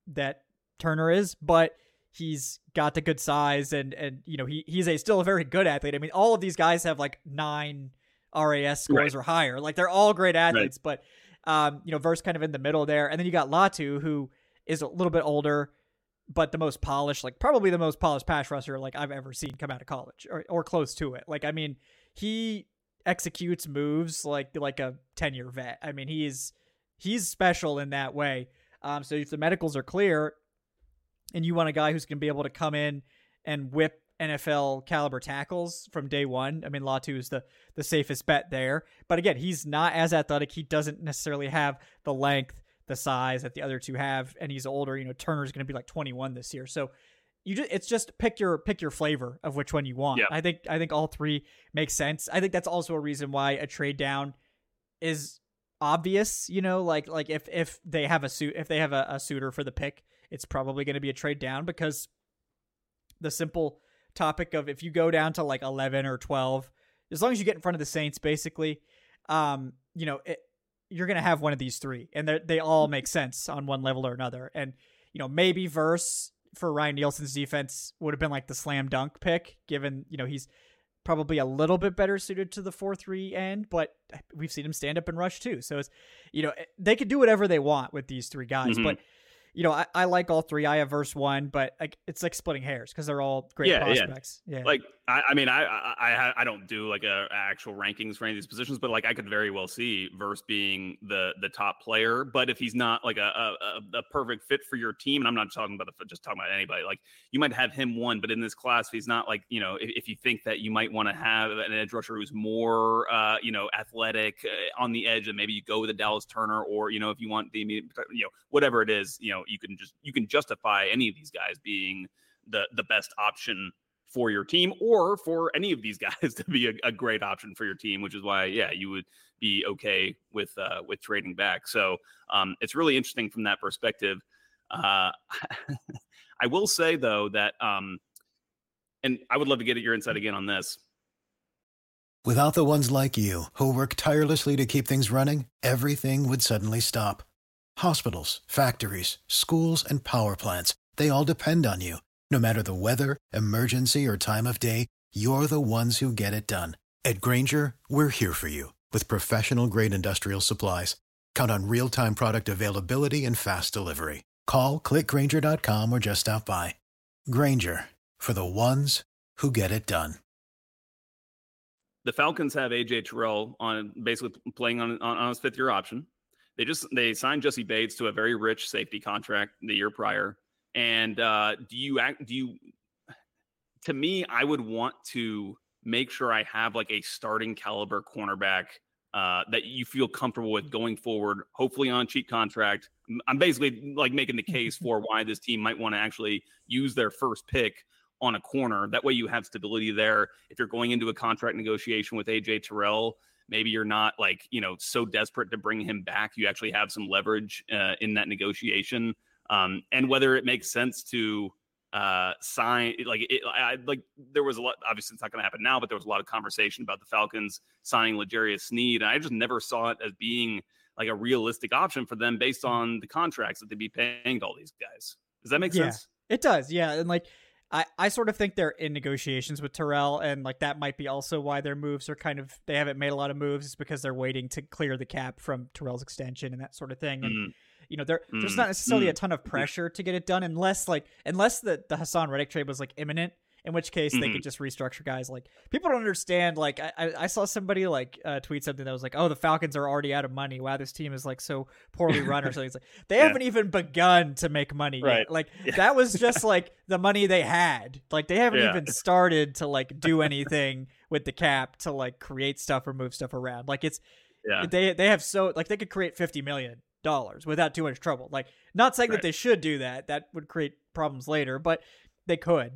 Turner is, but he's got the good size and he's still a very good athlete. All of these guys have like 9 RAS scores or higher. Like they're all great athletes, but Verse kind of in the middle there. And then you got Latu, who is a little bit older, but the most polished, like probably the most polished pass rusher like I've ever seen come out of college or close to it. Like, I mean, he executes moves like a 10-year vet. I mean, he's special in that way. So if the medicals are clear and you want a guy who's going to be able to come in and whip NFL caliber tackles from day one, I mean, Latu is the safest bet there. But again, he's not as athletic. He doesn't necessarily have the length, the size that the other two have, and he's older. Turner's going to be like 21 this year. So it's just pick your flavor of which one you want. Yeah. I think all three make sense. I think that's also a reason why a trade down is obvious. Like if they have a suitor for the pick, it's probably going to be a trade down, because the simple topic of if you go down to like 11 or 12, as long as you get in front of the Saints, basically, you're going to have one of these three, and they all make sense on one level or another. And, maybe Verse for Ryan Nielsen's defense would have been like the slam dunk pick, given, he's probably a little bit better suited to the 4-3 end, but we've seen him stand up and rush too. So it's, they could do whatever they want with these three guys, but I like all three. I have Verse 1, but it's like splitting hairs because they're all great prospects. Yeah. Like, I don't do like a actual rankings for any of these positions, but like I could very well see Verse being the top player. But if he's not like a perfect fit for your team, and I'm not talking about anybody, like you might have him 1, but in this class, if he's not like, if you think that you might want to have an edge rusher who's more, athletic on the edge, and maybe you go with a Dallas Turner, or, if you want the immediate, whatever it is, you can justify any of these guys being the best option for your team, or for any of these guys to be a great option for your team, which is why, you would be okay with trading back. So it's really interesting from that perspective. I will say though that, and I would love to get your insight again on this. Without the ones like you who work tirelessly to keep things running, everything would suddenly stop. Hospitals, factories, schools, and power plants, they all depend on you. No matter the weather, emergency, or time of day, you're the ones who get it done. At Grainger, we're here for you with professional-grade industrial supplies. Count on real-time product availability and fast delivery. Call, clickgrainger.com, or just stop by. Grainger, for the ones who get it done. The Falcons have A.J. Terrell on basically playing on his 5th-year option. They signed Jessie Bates to a very rich safety contract the year prior. And to me, I would want to make sure I have like a starting caliber cornerback that you feel comfortable with going forward, hopefully on a cheap contract. I'm basically like making the case for why this team might want to actually use their first pick on a corner. That way you have stability there. If you're going into a contract negotiation with A.J. Terrell, maybe you're not like, so desperate to bring him back. You actually have some leverage in that negotiation. And whether it makes sense to sign, there was a lot, obviously it's not going to happen now, but there was a lot of conversation about the Falcons signing L'Jarius Sneed. And I just never saw it as being like a realistic option for them based on the contracts that they'd be paying to all these guys. Does that make sense? It does. Yeah. And like, I sort of think they're in negotiations with Terrell, and like that might be also why their moves are they haven't made a lot of moves. It's because they're waiting to clear the cap from Terrell's extension and that sort of thing. And there's not necessarily a ton of pressure to get it done unless the Hassan Reddick trade was like imminent, in which case they could just restructure guys. Like, people don't understand. Like, I saw somebody like tweet something that was like, oh, the Falcons are already out of money. Wow, this team is like so poorly run or something. It's like, they haven't even begun to make money yet. Like, that was just like the money they had. Like, they haven't even started to like do anything with the cap to like create stuff or move stuff around. Like, it's they have so like they could create $50 million without too much trouble. Like, not saying that they should do that. That would create problems later, but they could.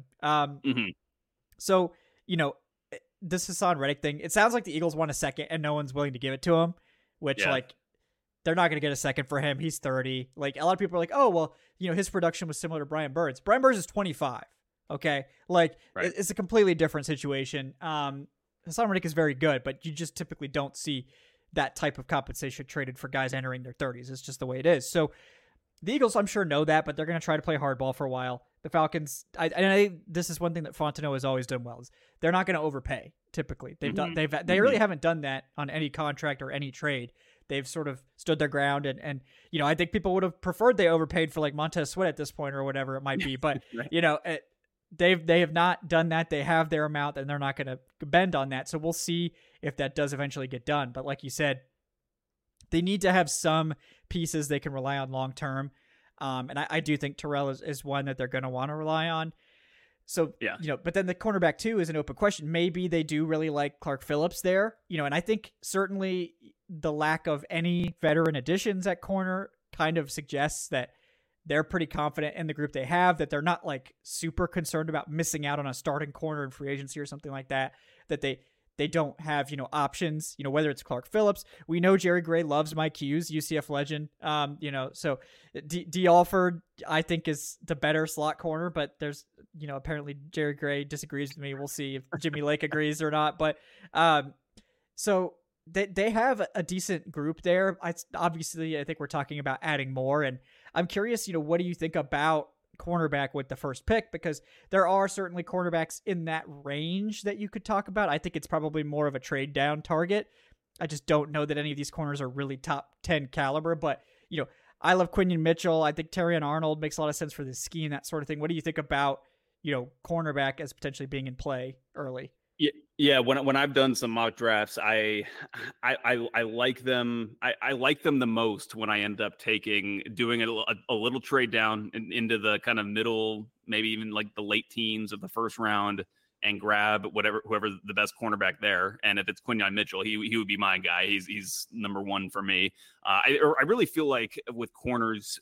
So, this Hassan Reddick thing, it sounds like the Eagles want a second and no one's willing to give it to him, which like they're not going to get a second for him. He's 30. Like, a lot of people are like, oh, well, his production was similar to Brian Burns. Brian Burns is 25. Okay. Like, it's a completely different situation. Hassan Reddick is very good, but you just typically don't see that type of compensation traded for guys entering their 30s. It's just the way it is. So the Eagles, I'm sure, know that, but they're going to try to play hardball for a while. The Falcons, this is one thing that Fontenot has always done well, is they're not going to overpay. Typically, they really haven't done that on any contract or any trade. they've sort of stood their ground. And I think people would have preferred they overpaid for like Montez Sweat at this point or whatever it might be. But, right. They have not done that. They have their amount and they're not going to bend on that. So we'll see if that does eventually get done. But like you said, they need to have some pieces they can rely on long term. And I do think Terrell is one that they're going to want to rely on. So, yeah. But then the cornerback too is an open question. Maybe they do really like Clark Phillips there, and I think certainly the lack of any veteran additions at corner kind of suggests that they're pretty confident in the group they have, that they're not like super concerned about missing out on a starting corner in free agency or something like that, that they don't have, options, whether it's Clark Phillips. We know Jerry Gray loves Mike Hughes, UCF legend. So D. Alford, I think, is the better slot corner, but there's, apparently Jerry Gray disagrees with me. We'll see if Jimmy Lake agrees or not. But so they have a decent group there. Obviously, I think we're talking about adding more. And I'm curious, what do you think about cornerback with the first pick? Because there are certainly cornerbacks in that range that you could talk about. I think it's probably more of a trade down target. I just don't know that any of these corners are really top 10 caliber, but I love Quinion Mitchell. I think Terrion Arnold makes a lot of sense for this scheme, that sort of thing. What do you think about, cornerback as potentially being in play early? Yeah. When I've done some mock drafts, I like them. I like them the most when I end up doing a little trade down into the kind of middle, maybe even like the late teens of the first round, and grab whoever the best cornerback there. And if it's Quinion Mitchell, he would be my guy. He's number one for me. I really feel like with corners,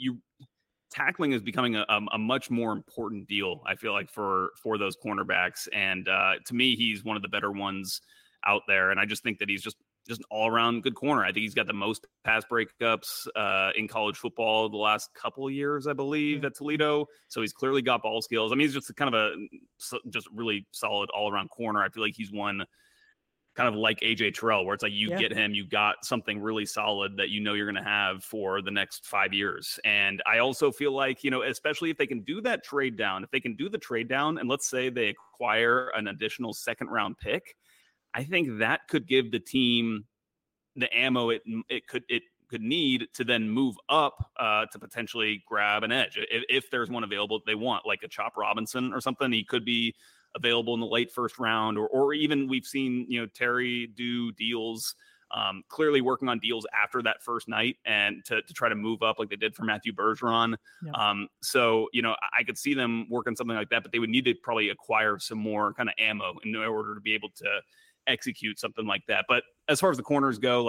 tackling is becoming a much more important deal, I feel like, for those cornerbacks. And to me, he's one of the better ones out there. And I just think that he's just an all-around good corner. I think he's got the most pass breakups in college football the last couple of years, I believe, at Toledo. So he's clearly got ball skills. I mean, he's just kind of just really solid all-around corner. I feel like he's one kind of like AJ Terrell, where it's like get him, you got something really solid that you're going to have for the next 5 years. And I also feel like, especially if they can do that trade down, and let's say they acquire an additional second round pick, I think that could give the team the ammo it could need to then move up to potentially grab an edge. If there's one available that they want, like a Chop Robinson or something, he could be available in the late first round, or even we've seen, Terry do deals, clearly working on deals after that first night and to try to move up like they did for Matthew Bergeron. Yeah. So, I could see them working something like that, but they would need to probably acquire some more kind of ammo in order to be able to execute something like that. But as far as the corners go,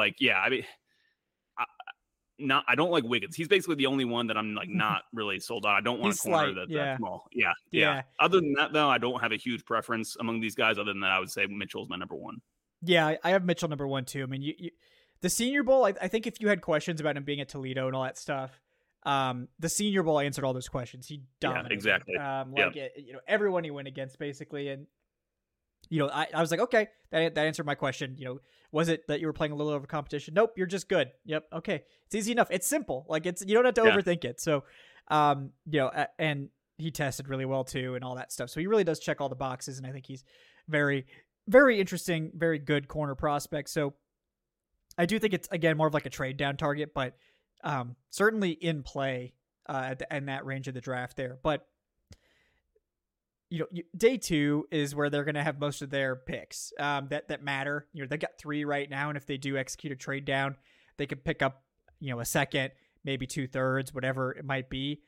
I don't like Wiggins. He's basically the only one that I'm not really sold on. I don't want a corner that small. Yeah. Other than that, though, I don't have a huge preference among these guys. Other than that, I would say Mitchell's my number one. Yeah, I have Mitchell number one too. I mean, the Senior Bowl, I think if you had questions about him being at Toledo and all that stuff, the Senior Bowl answered all those questions. He dominated. Yeah, exactly. Everyone he went against basically, and I was like, okay, that answered my question. Was it that you were playing a little over competition? Nope, you're just good. Yep, okay, it's easy enough. It's simple. Like you don't have to overthink it. So, and he tested really well too, and all that stuff. So he really does check all the boxes, and I think he's very, very interesting, very good corner prospect. So I do think it's again more of like a trade down target, but certainly in play in that range of the draft there, but. Day two is where they're going to have most of their picks that matter. They've got 3 right now, and if they do execute a trade down, they could pick up, a second, maybe 2/3, whatever it might be.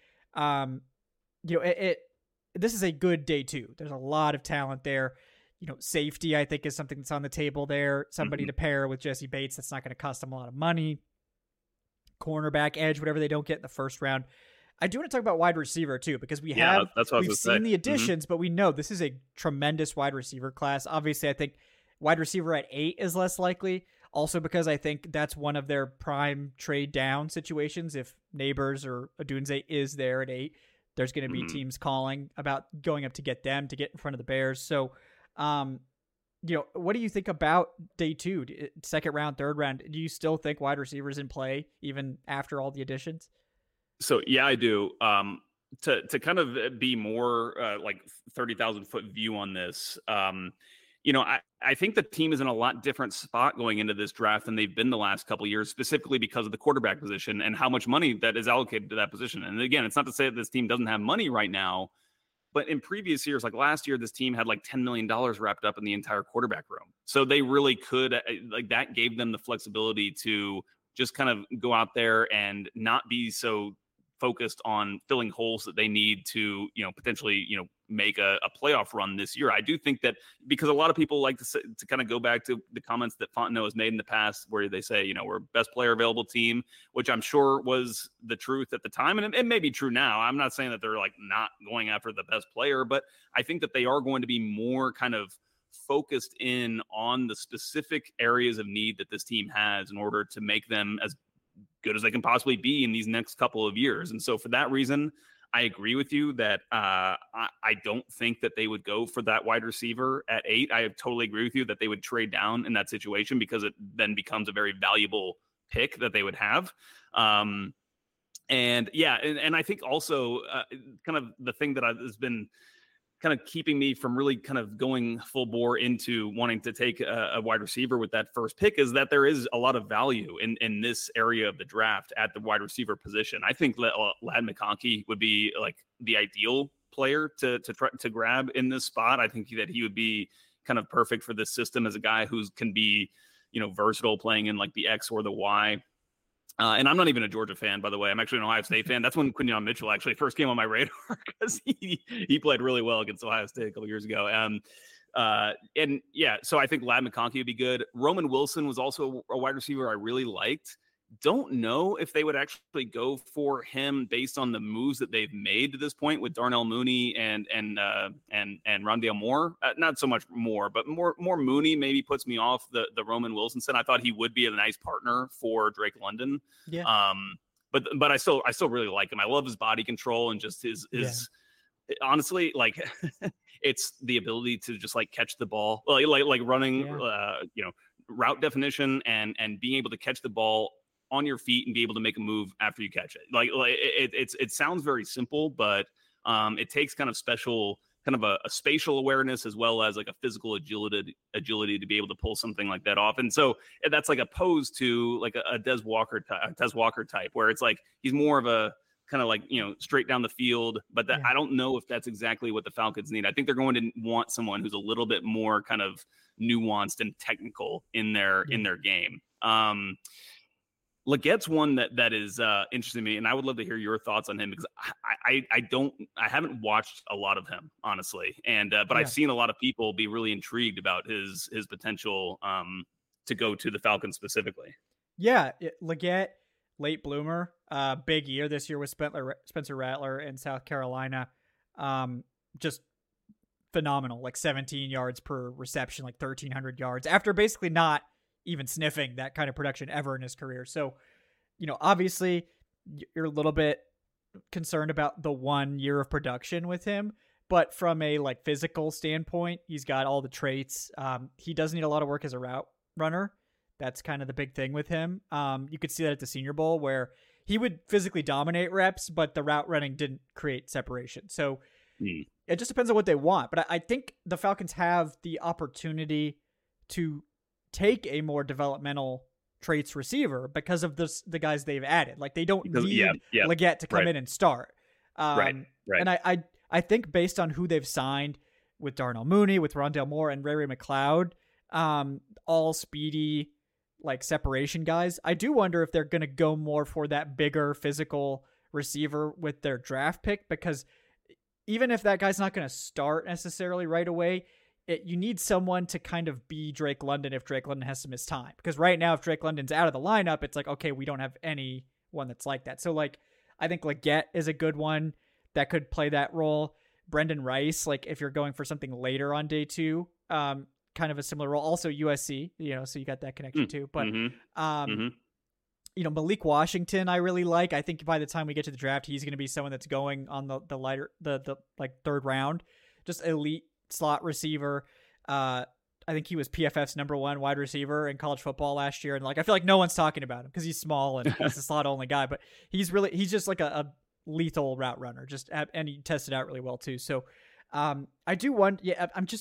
This is a good day two. There's a lot of talent there. Safety, I think, is something that's on the table there. Somebody to pair with Jesse Bates that's not going to cost them a lot of money. Cornerback, edge, whatever they don't get in the first round. I do want to talk about wide receiver too, because we've seen the additions, but we know this is a tremendous wide receiver class. Obviously, I think wide receiver at 8 is less likely. Also, because I think that's one of their prime trade down situations. If Neighbors or Odunze is there at 8, there's going to be teams calling about going up to get them to get in front of the Bears. So, what do you think about day two, second round, third round? Do you still think wide receivers in play even after all the additions? So, yeah, I do. To kind of be more like 30,000 foot view on this, I think the team is in a lot different spot going into this draft than they've been the last couple of years, specifically because of the quarterback position and how much money that is allocated to that position. And again, it's not to say that this team doesn't have money right now, but in previous years, like last year, this team had like $10 million wrapped up in the entire quarterback room. So they really could, like, that gave them the flexibility to just kind of go out there and not be so focused on filling holes that they need to, potentially, make a playoff run this year. I do think that, because a lot of people like to kind of go back to the comments that Fontenot has made in the past, where they say, we're best player available team, which I'm sure was the truth at the time. And it may be true now. I'm not saying that they're like not going after the best player, but I think that they are going to be more kind of focused in on the specific areas of need that this team has in order to make them as good as they can possibly be in these next couple of years. And so for that reason, I agree with you that I don't think that they would go for that wide receiver at 8. I totally agree with you that they would trade down in that situation, because it then becomes a very valuable pick that they would have. And I think also kind of the thing that has been kind of keeping me from really kind of going full bore into wanting to take a wide receiver with that first pick is that there is a lot of value in this area of the draft at the wide receiver position. I think Ladd McConkey would be like the ideal player to grab in this spot. I think that he would be kind of perfect for this system as a guy who can be, versatile, playing in like the X or the Y. And I'm not even a Georgia fan, by the way. I'm actually an Ohio State fan. That's when Quinyon Mitchell actually first came on my radar, because he played really well against Ohio State a couple years ago. So I think Ladd McConkey would be good. Roman Wilson was also a wide receiver I really liked. Don't know if they would actually go for him based on the moves that they've made to this point with Darnell Mooney and Rondale Moore. Not so much Moore, but more Mooney maybe puts me off the Roman Wilson set. I thought he would be a nice partner for Drake London. Yeah. But I still really like him. I love his body control and just his honestly, like it's the ability to just like catch the ball, like running, route definition and being able to catch the ball on your feet and be able to make a move after you catch it. It sounds very simple, but it takes kind of special, kind of a spatial awareness as well as like a physical agility to be able to pull something like that off. And so that's like opposed to like a Des Walker type, where it's like he's more of a kind of like, straight down the field. But I don't know if that's exactly what the Falcons need. I think they're going to want someone who's a little bit more kind of nuanced and technical in their game. Legette's one that is interesting to me, and I would love to hear your thoughts on him, because I haven't watched a lot of him, honestly, but I've seen a lot of people be really intrigued about his potential to go to the Falcons specifically. Yeah, Legette, late bloomer, big year this year with Spencer Rattler in South Carolina, just phenomenal, like 17 yards per reception, like 1,300 yards after basically not even sniffing that kind of production ever in his career. So, obviously you're a little bit concerned about the 1 year of production with him, but from a like physical standpoint, he's got all the traits. He does need a lot of work as a route runner. That's kind of the big thing with him. You could see that at the Senior Bowl, where he would physically dominate reps, but the route running didn't create separation. So it just depends on what they want. But I think the Falcons have the opportunity to take a more developmental traits receiver because of the guys they've added. Like they don't need Legette to come in and start. Right. And I think based on who they've signed with Darnell Mooney, with Rondale Moore and Ray McLeod, all speedy, like separation guys, I do wonder if they're going to go more for that bigger physical receiver with their draft pick, because even if that guy's not going to start necessarily right away, you need someone to kind of be Drake London if Drake London has to miss time. Because right now, if Drake London's out of the lineup, it's like, okay, we don't have anyone that's like that. So like, I think Legette is a good one that could play that role. Brendan Rice, like if you're going for something later on day 2, kind of a similar role. Also USC, so you got that connection too. But, Malik Washington, I really like. I think by the time we get to the draft, he's going to be someone that's going on the lighter, the like third round, just elite slot receiver. I think he was PFF's #1 wide receiver in college football last year. And like, I feel like no one's talking about him because he's small and he's a slot only guy, but he's just like a lethal route runner, and he tested out really well too. So, I do want,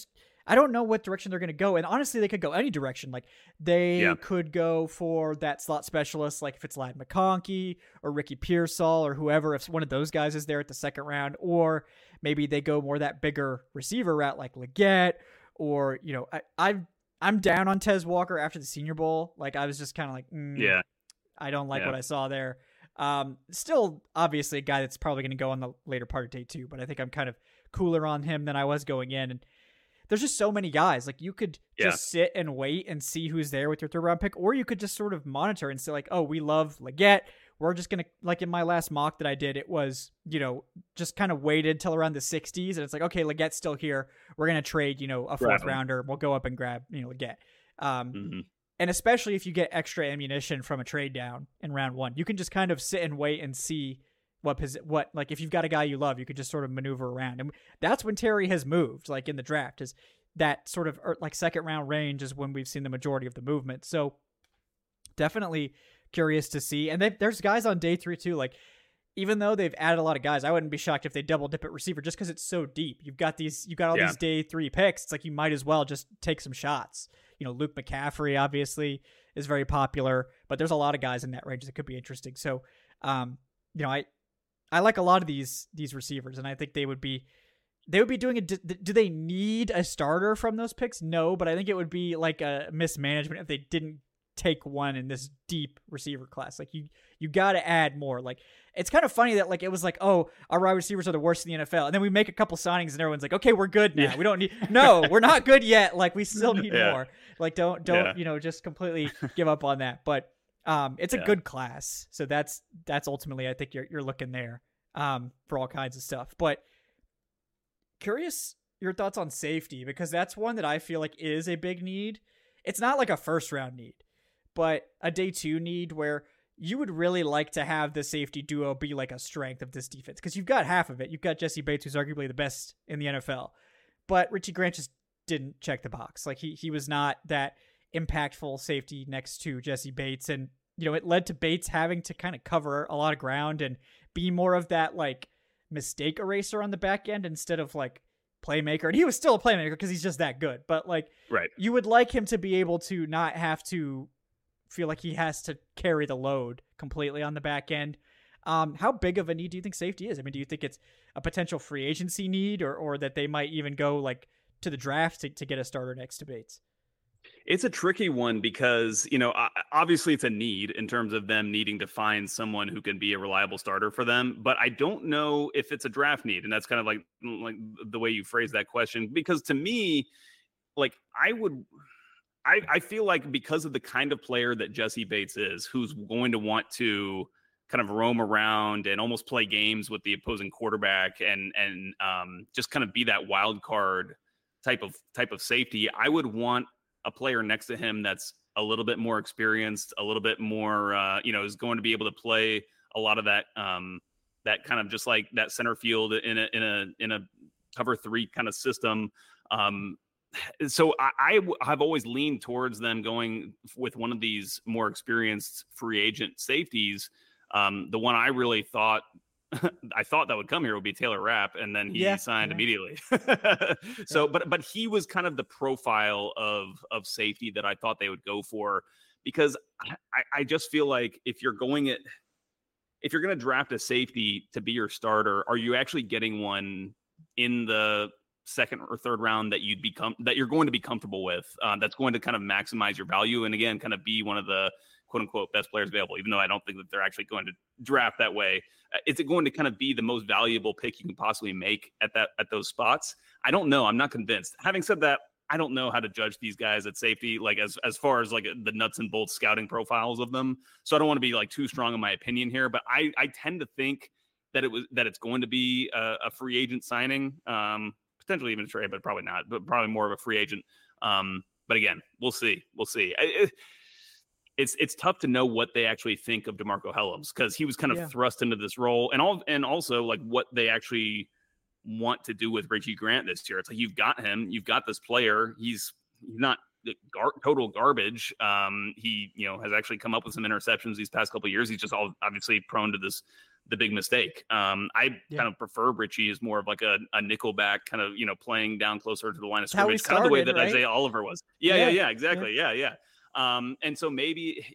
I don't know what direction they're going to go. And honestly, they could go any direction. Like they could go for that slot specialist, like if it's Ladd McConkey or Ricky Pearsall or whoever, if one of those guys is there at the second round, or maybe they go more that bigger receiver route like Leggett, or, you know, I'm down on Tez Walker after the Senior Bowl. Like I was just kind of like, I don't like what I saw there. Still obviously a guy that's probably going to go on the later part of day 2, but I think I'm kind of cooler on him than I was going in. And there's just so many guys. Like you could just sit and wait and see who's there with your 3rd round pick, or you could just sort of monitor and say like, oh, we love Leggett. We're just going to, like in my last mock that I did, it was, you know, just kind of waited till around the 60s. And it's like, okay, Leggett's still here. We're going to trade, you know, a 4th rounder. We'll go up and grab, you know, Leggett. And especially if you get extra ammunition from a trade down in round 1, you can just kind of sit and wait and see what, like if you've got a guy you love, you could just sort of maneuver around. And that's when Terry has moved, like in the draft, is that sort of like 2nd round range is when we've seen the majority of the movement. So definitely curious to see. And there's guys on day 3 too. Like even though they've added a lot of guys, I wouldn't be shocked if they double dip at receiver just because it's so deep. You've got all these day 3 picks. It's like you might as well just take some shots. You know, Luke McCaffrey obviously is very popular, but there's a lot of guys in that range that could be interesting. So, you know, I like a lot of these receivers, and I think they would be doing do they need a starter from those picks? No, but I think it would be like a mismanagement if they didn't take one in this deep receiver class. Like you got to add more. Like it's kind of funny that like it was like, oh, our wide receivers are the worst in the NFL, and then we make a couple signings and everyone's like, okay, we're good now. We don't need we're not good yet. Like we still need more. Like don't you know, just completely give up on that. But it's a good class, so that's ultimately I think you're looking there for all kinds of stuff. But curious your thoughts on safety, because that's one that I feel like is a big need. It's not like a 1st round need, but a day 2 need where you would really like to have the safety duo be like a strength of this defense, because you've got half of it. You've got Jesse Bates, who's arguably the best in the NFL, but Richie Grant just didn't check the box. Like he was not that impactful safety next to Jesse Bates, and you know it led to Bates having to kind of cover a lot of ground and be more of that like mistake eraser on the back end instead of like playmaker. And he was still a playmaker because he's just that good, but like you would like him to be able to not have to feel like he has to carry the load completely on the back end. How big of a need do you think safety is? I mean, do you think it's a potential free agency need, or that they might even go like to the draft to get a starter next to Bates? It's a tricky one because, you know, obviously it's a need in terms of them needing to find someone who can be a reliable starter for them. But I don't know if it's a draft need. And that's kind of like the way you phrase that question, because to me, like I feel like because of the kind of player that Jesse Bates is, who's going to want to kind of roam around and almost play games with the opposing quarterback and just kind of be that wild card type of safety, I would want a player next to him that's a little bit more experienced, a little bit more, you know, is going to be able to play a lot of that, that kind of just like that center field in a cover 3 kind of system. So I have always leaned towards them going with one of these more experienced free agent safeties. The one I really thought that would come here would be Taylor Rapp, and then he signed immediately. So, but he was kind of the profile of safety that I thought they would go for, because I just feel like if you're going to draft a safety to be your starter, are you actually getting one in the 2nd or 3rd round that you're going to be comfortable with, that's going to kind of maximize your value, and again, kind of be one of the quote unquote best players available, even though I don't think that they're actually going to draft that way. Is it going to kind of be the most valuable pick you can possibly make at those spots? I don't know. I'm not convinced. Having said that, I don't know how to judge these guys at safety, like as far as like the nuts and bolts scouting profiles of them. So I don't want to be like too strong in my opinion here, but I tend to think that it's going to be a free agent signing, potentially even a trade, but probably not, but probably more of a free agent. But again, we'll see. It's tough to know what they actually think of DeMarco Hellams, because he was kind of thrust into this role, and also like what they actually want to do with Richie Grant this year. It's like you've got him, you've got this player. He's not total garbage. He has actually come up with some interceptions these past couple of years. He's just obviously prone to this the big mistake. I kind of prefer Richie as more of like a nickelback kind of, playing down closer to the line of scrimmage, kind of the way that Isaiah Oliver was. Yeah, exactly. Yeah. And so maybe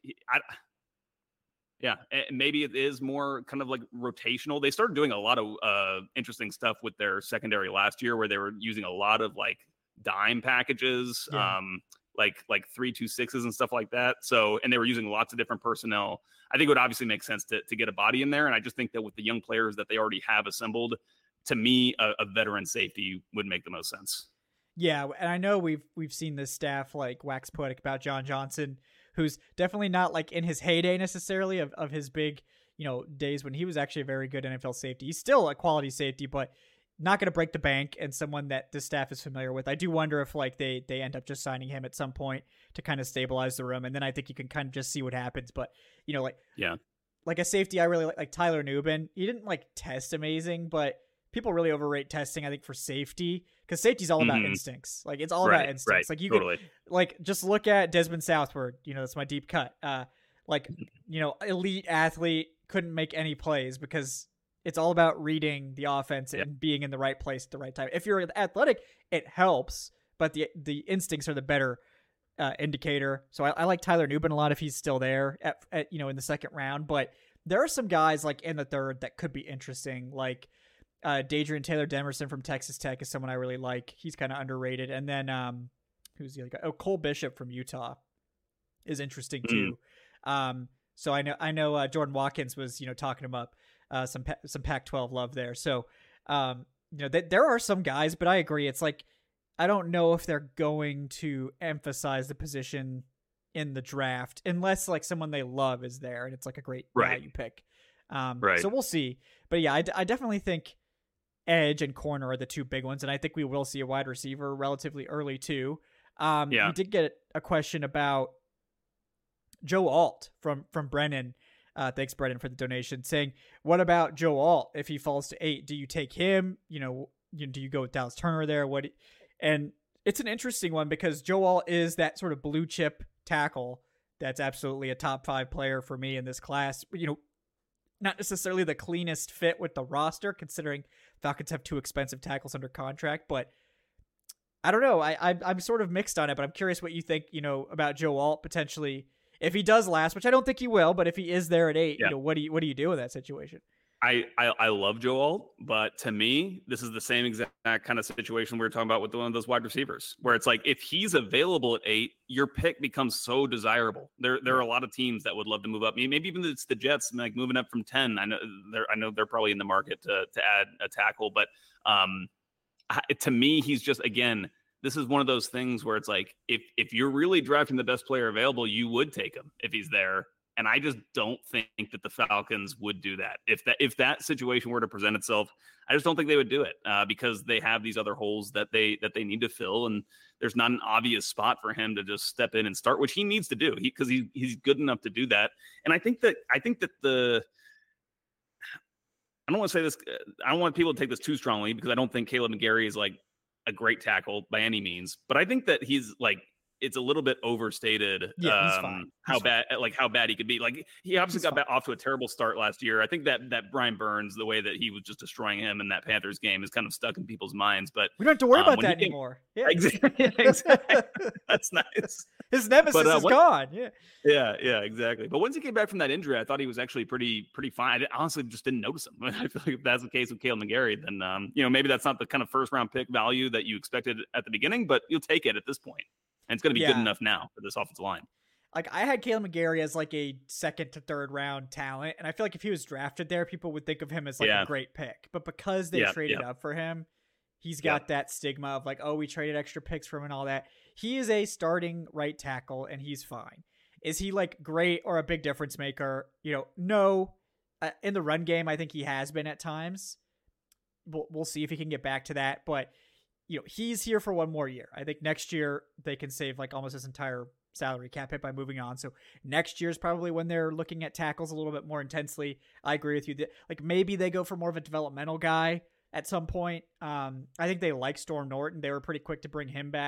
maybe it is more kind of like rotational. They started doing a lot of interesting stuff with their secondary last year, where they were using a lot of like dime packages, like 3-2-6s and stuff like that. So, and they were using lots of different personnel. I think it would obviously make sense to get a body in there. And I just think that with the young players that they already have assembled, to me, a veteran safety would make the most sense. Yeah, and I know we've seen this staff like wax poetic about John Johnson, who's definitely not like in his heyday necessarily of his big, days when he was actually a very good NFL safety. He's still a quality safety, but not going to break the bank, and someone that the staff is familiar with. I do wonder if like they end up just signing him at some point to kind of stabilize the room, and then I think you can kind of just see what happens. But like a safety I really like Tyler Nubin. He didn't like test amazing, but people really overrate testing, I think, for safety, because safety's all about instincts. Like it's all about instincts. Right. Like you totally. could like just look at Desmond Southward. That's my deep cut. Elite athlete, couldn't make any plays because it's all about reading the offense and being in the right place at the right time. If you're athletic, it helps, but the instincts are the better indicator. So I like Tyler Nubin a lot if he's still there at in the second round. But there are some guys like in the third that could be interesting, like Dadrian Taylor Demerson from Texas Tech is someone I really like. He's kind of underrated. And then who's the other guy? Oh, Cole Bishop from Utah is interesting too. So I know Jordan Watkins was talking him up. Some Pac-12 love there. So, there are some guys, but I agree. It's like, I don't know if they're going to emphasize the position in the draft unless like someone they love is there and it's like a great value pick. So we'll see. But yeah, I definitely think edge and corner are the two big ones. And I think we will see a wide receiver relatively early too. We did get a question about Joe Alt from Brennan. Thanks, Brennan, for the donation, saying, what about Joe Alt? If he falls to 8, do you take him? Do you go with Dallas Turner there? And it's an interesting one because Joe Alt is that sort of blue chip tackle that's absolutely a top 5 player for me in this class. Not necessarily the cleanest fit with the roster, considering Falcons have 2 expensive tackles under contract, but I don't know. I'm sort of mixed on it, but I'm curious what you think, about Joe Alt potentially. If he does last, which I don't think he will, but if he is there at 8, what do you do in that situation? I love Joe Alt, but to me, this is the same exact kind of situation we were talking about with one of those wide receivers, where it's like if he's available at 8, your pick becomes so desirable. There are a lot of teams that would love to move up. Maybe even it's the Jets, like moving up from 10. I know they're probably in the market to add a tackle, but to me, he's just, again, this is one of those things where it's like, if you're really drafting the best player available, you would take him if he's there. And I just don't think that the Falcons would do that. If that situation were to present itself, I just don't think they would do it because they have these other holes that they need to fill. And there's not an obvious spot for him to just step in and start, which he needs to do because he's good enough to do that. And I think that I don't want to say this. I don't want people to take this too strongly because I don't think Kaleb McGary is like a great tackle by any means, but I think that he's like, it's a little bit overstated. He's fine. How bad he could be. Like he obviously got off to a terrible start last year. I think that Brian Burns, the way that he was just destroying him in that Panthers game is kind of stuck in people's minds, but we don't have to worry about that anymore. Yeah, exactly. That's nice. His nemesis is gone. Yeah, exactly. But once he came back from that injury, I thought he was actually pretty fine. I honestly just didn't notice him. I feel like if that's the case with Kaleb McGary, then maybe that's not the kind of first round pick value that you expected at the beginning, but you'll take it at this point. And it's going to be good enough now for this offensive line. Like I had Kaleb McGary as like a 2nd to 3rd round talent. And I feel like if he was drafted there, people would think of him as like a great pick. But because they traded up for him, he's got that stigma of like, oh, we traded extra picks for him and all that. He is a starting right tackle and he's fine. Is he like great or a big difference maker? No. In the run game, I think he has been at times. We'll see if he can get back to that. But he's here for one more year. I think next year they can save like almost his entire salary cap hit by moving on. So next year is probably when they're looking at tackles a little bit more intensely. I agree with you that like maybe they go for more of a developmental guy at some point. I think they like Storm Norton. They were pretty quick to bring him back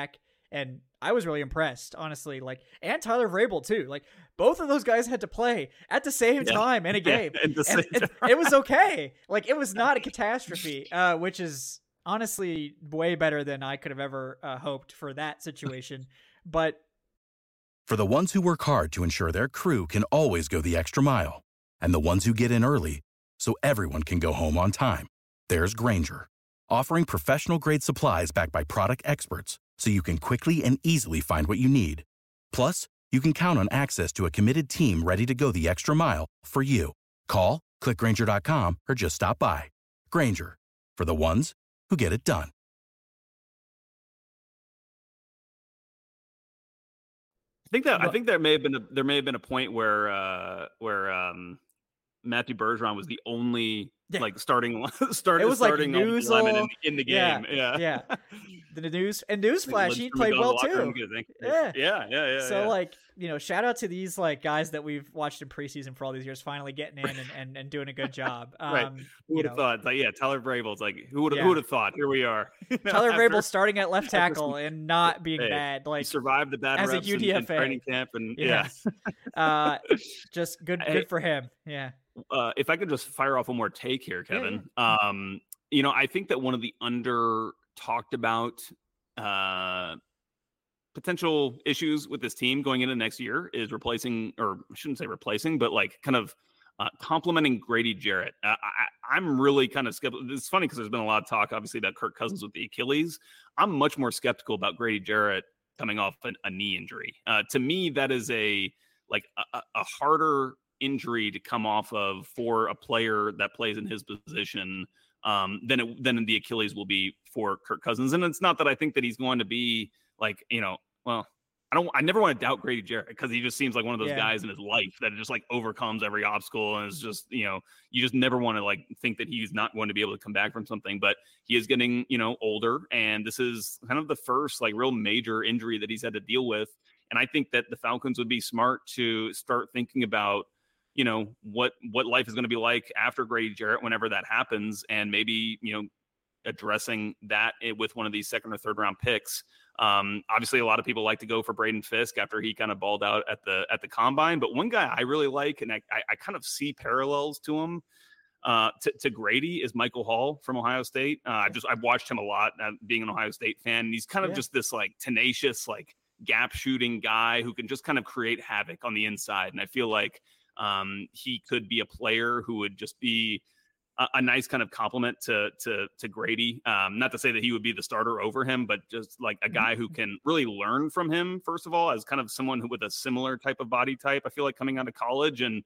And I was really impressed, honestly. Like, and Tyler Vrabel too. Like, both of those guys had to play at the same time in a game. It was okay. Like, it was not a catastrophe, which is honestly way better than I could have ever hoped for that situation. But For the ones who work hard to ensure their crew can always go the extra mile, and the ones who get in early so everyone can go home on time, there's Grainger, offering professional-grade supplies backed by product experts so you can quickly and easily find what you need. Plus, you can count on access to a committed team ready to go the extra mile for you. Call, click Grainger.com, or just stop by. Grainger, for the ones who get it done. I think there may have been a point where Matthew Bergeron was the only starting it was starting like lineman in the game. Yeah. The newsflash, he played well too. Yeah. So like, shout out to these like guys that we've watched in preseason for all these years, finally getting in and doing a good job. Right. Who would have thought? Like, Tyler Vrabel's like, who would have thought? Here we are. Tyler Vrabel starting at left tackle and not being bad. Like, he survived the bad as reps a UDFA in training camp, and just good for him. Yeah. If I could just fire off one more take here, Kevin. I think that one of the under talked about potential issues with this team going into next year is replacing, or I shouldn't say replacing, but like kind of complimenting Grady Jarrett. I'm really kind of skeptical. It's funny because there's been a lot of talk, obviously, about Kirk Cousins with the Achilles. I'm much more skeptical about Grady Jarrett coming off a knee injury. To me, that is a harder injury to come off of for a player that plays in his position than the Achilles will be for Kirk Cousins. And it's not that I think that he's going to be like, I never want to doubt Grady Jarrett because he just seems like one of those guys in his life that just like overcomes every obstacle. And it's just, you just never want to like think that he's not going to be able to come back from something, but he is getting, older. And this is kind of the first like real major injury that he's had to deal with. And I think that the Falcons would be smart to start thinking about, what life is going to be like after Grady Jarrett whenever that happens, and maybe addressing that with one of these second or third round picks. Obviously, a lot of people like to go for Braden Fisk after he kind of balled out at the combine, but one guy I really like, and I kind of see parallels to him to Grady, is Michael Hall from Ohio State. I've watched him a lot, being an Ohio State fan, and he's kind of just this like tenacious like gap shooting guy who can just kind of create havoc on the inside, and I feel like he could be a player who would just be a nice kind of compliment to Grady. Not to say that he would be the starter over him, but just like a guy who can really learn from him, first of all, as kind of someone with a similar type of body type, I feel like, coming out of college, and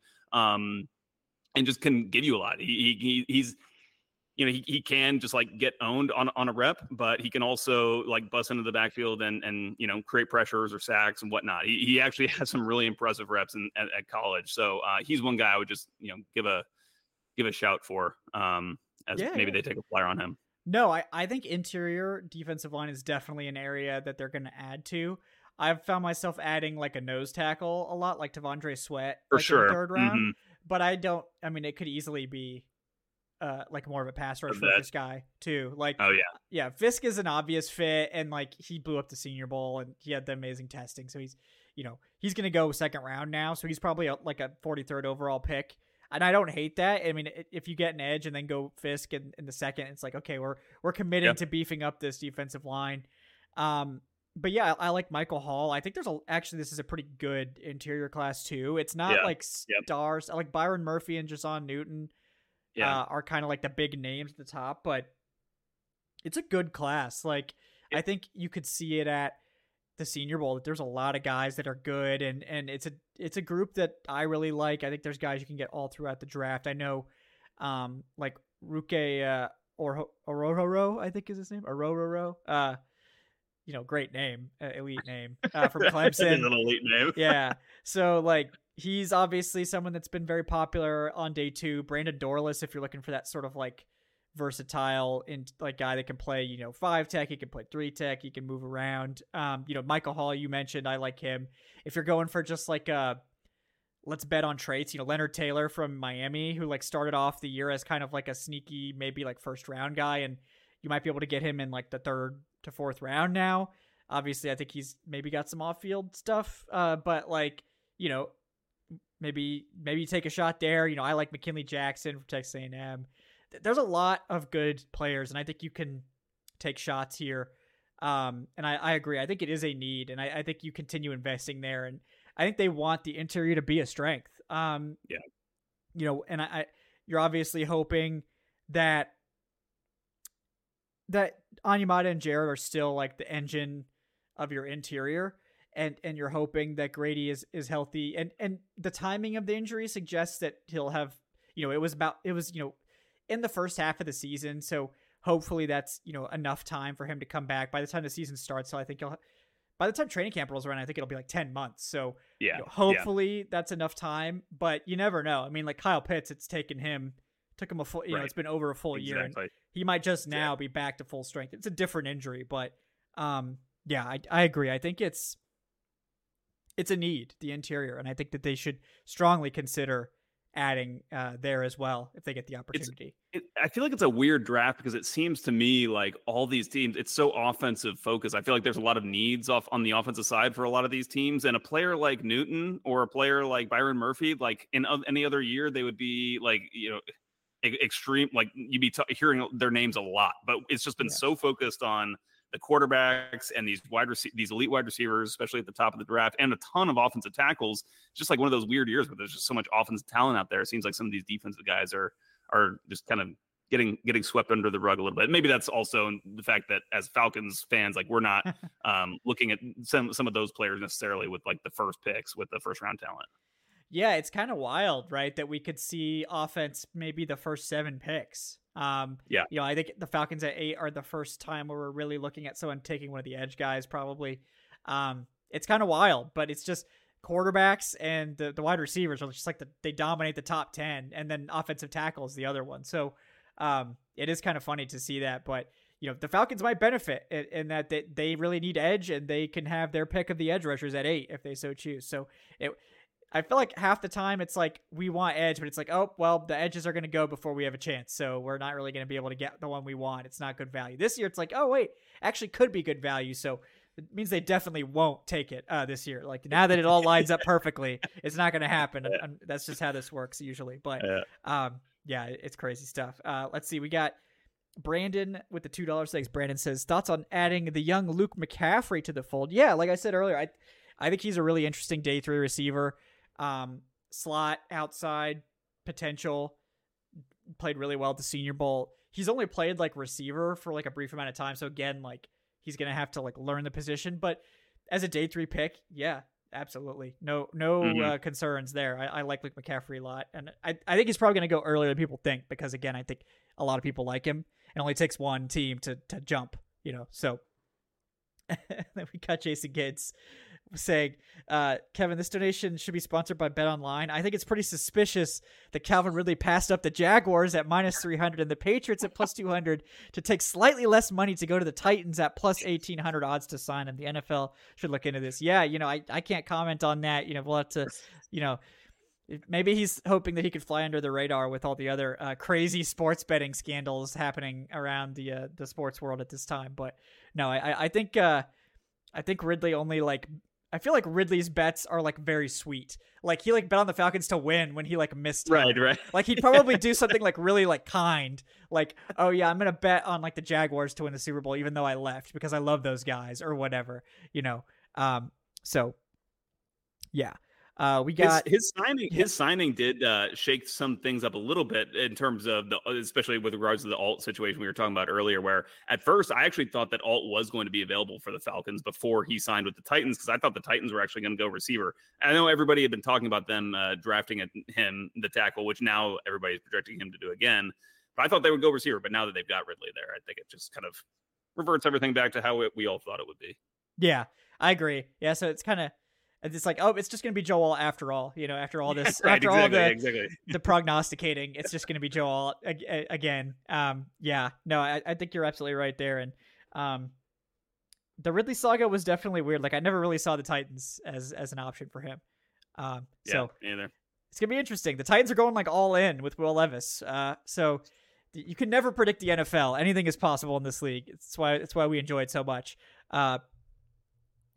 just can give you a lot. He's he can just like get owned on a rep, but he can also like bust into the backfield and create pressures or sacks and whatnot. He actually has some really impressive reps at college. So he's one guy I would just give a shout for maybe they take a flyer on him. No, I think interior defensive line is definitely an area that they're going to add to. I've found myself adding like a nose tackle a lot, like T'Vondre Sweat for sure in the third round. But it could easily be like more of a pass rush focused guy too. Like, yeah, Fisk is an obvious fit, and like he blew up the Senior Bowl and he had the amazing testing. So he's going to go second round now. So he's probably like a 43rd overall pick. And I don't hate that. I mean, if you get an edge and then go Fisk in the second, it's like, okay, we're committing to beefing up this defensive line. But yeah, I like Michael Hall. I think this is a pretty good interior class too. It's not like stars. I like Byron Murphy and Jason Newton are kind of like the big names at the top, but it's a good class. Like, I think you could see it at the Senior Bowl that there's a lot of guys that are good, and it's a group that I really like. I think there's guys you can get all throughout the draft. I know like Ruke Orhorhoro, I think is his name. Orhorhoro. Great name, elite name from Clemson. An elite name. Yeah. So like he's obviously someone that's been very popular on day two. Brandon Dorlus, if you're looking for that sort of like versatile and like guy that can play 5 tech, he can play 3 tech, he can move around. Michael Hall, you mentioned, I like him. If you're going for just like let's bet on traits, Leonard Taylor from Miami, who like started off the year as kind of like a sneaky maybe like first round guy, and you might be able to get him in like the 3rd to 4th round now. Obviously, I think he's maybe got some off-field stuff, but like, maybe take a shot there. I like McKinley Jackson from Texas A&M. There's a lot of good players, and I think you can take shots here. And I agree. I think it is a need, and I think you continue investing there. And I think they want the interior to be a strength. And you're obviously hoping that Onyemata and Jared are still like the engine of your interior, and you're hoping that Grady is healthy. And the timing of the injury suggests that he'll have, it was in the first half of the season. So hopefully that's, enough time for him to come back by the time the season starts. So I think by the time training camp rolls around, I think it'll be like 10 months. So hopefully that's enough time, but you never know. I mean, like Kyle Pitts, took him a full, it's been over a full year, and he might just now be back to full strength. It's a different injury, but I agree. I think it's a need, the interior, and I think that they should strongly consider adding there as well if they get the opportunity. I feel like it's a weird draft because it seems to me like all these teams, it's so offensive focused. I feel like there's a lot of needs on the offensive side for a lot of these teams, and a player like Newton or a player like Byron Murphy, like in any other year, they would be like, extreme, like you'd be hearing their names a lot, but it's just been so focused on the quarterbacks and these elite wide receivers, especially at the top of the draft, and a ton of offensive tackles. It's just like one of those weird years where there's just so much offensive talent out there. It seems like some of these defensive guys are just kind of getting swept under the rug a little bit. Maybe that's also the fact that as Falcons fans, like we're not looking at some of those players necessarily with like the first picks with the first round talent. Yeah, it's kind of wild, right? That we could see offense maybe the first 7 picks. I think the Falcons at 8 are the first time where we're really looking at someone taking one of the edge guys, probably. It's kind of wild, but it's just quarterbacks and the wide receivers are just like they dominate the top 10, and then offensive tackles the other one. So it is kind of funny to see that, but the Falcons might benefit in that they really need edge, and they can have their pick of the edge rushers at 8 if they so choose. So I feel like half the time it's like we want edge, but it's like, oh, well, the edges are going to go before we have a chance. So we're not really going to be able to get the one we want. It's not good value. This year, it's like, oh, wait, actually could be good value. So it means they definitely won't take it this year. Like now that it all lines up perfectly, it's not going to happen. And that's just how this works usually. But it's crazy stuff. Let's see. We got Brandon with the $2 thanks. Brandon says, thoughts on adding the young Luke McCaffrey to the fold? Yeah, like I said earlier, I think he's a really interesting day 3 receiver. Slot, outside potential, played really well at the Senior Bowl. He's only played like receiver for like a brief amount of time, so again, like he's gonna have to like learn the position. But as a day 3 pick, yeah, absolutely, no concerns there. I like Luke McCaffrey a lot, and I think he's probably gonna go earlier than people think, because again, I think a lot of people like him. It only takes one team to jump, So then we got Jason Gids saying, Kevin, this donation should be sponsored by BetOnline. I think it's pretty suspicious that Calvin Ridley passed up the Jaguars at -300 and the Patriots at +200 to take slightly less money to go to the Titans at +1,800 odds to sign him. The NFL should look into this. Yeah, I can't comment on that. We'll have to, maybe he's hoping that he could fly under the radar with all the other crazy sports betting scandals happening around the sports world at this time. But no, I think Ridley only I feel like Ridley's bets are like very sweet. Like he bet on the Falcons to win when he missed. Right. Like he'd probably do something like really kind. Like, oh yeah, I'm going to bet on the Jaguars to win the Super Bowl, even though I left because I love those guys or whatever, So yeah. We got his signing did shake some things up a little bit in terms of especially with regards to the Alt situation we were talking about earlier, where at first I actually thought that Alt was going to be available for the Falcons before he signed with the Titans, because I thought the Titans were actually going to go receiver. And I know everybody had been talking about them drafting him, the tackle, which now everybody's projecting him to do again. But I thought they would go receiver, but now that they've got Ridley there, I think it just kind of reverts everything back to how we all thought it would be. Yeah, I agree. Yeah, so it's kind of, it's like, oh, it's just going to be Joel after all, after all this, right, after all the prognosticating, it's just going to be Joel again. I think you're absolutely right there. And the Ridley saga was definitely weird. Like I never really saw the Titans as an option for him. So either. It's going to be interesting. The Titans are going all in with Will Levis. So you can never predict the NFL. Anything is possible in this league. It's why we enjoy it so much.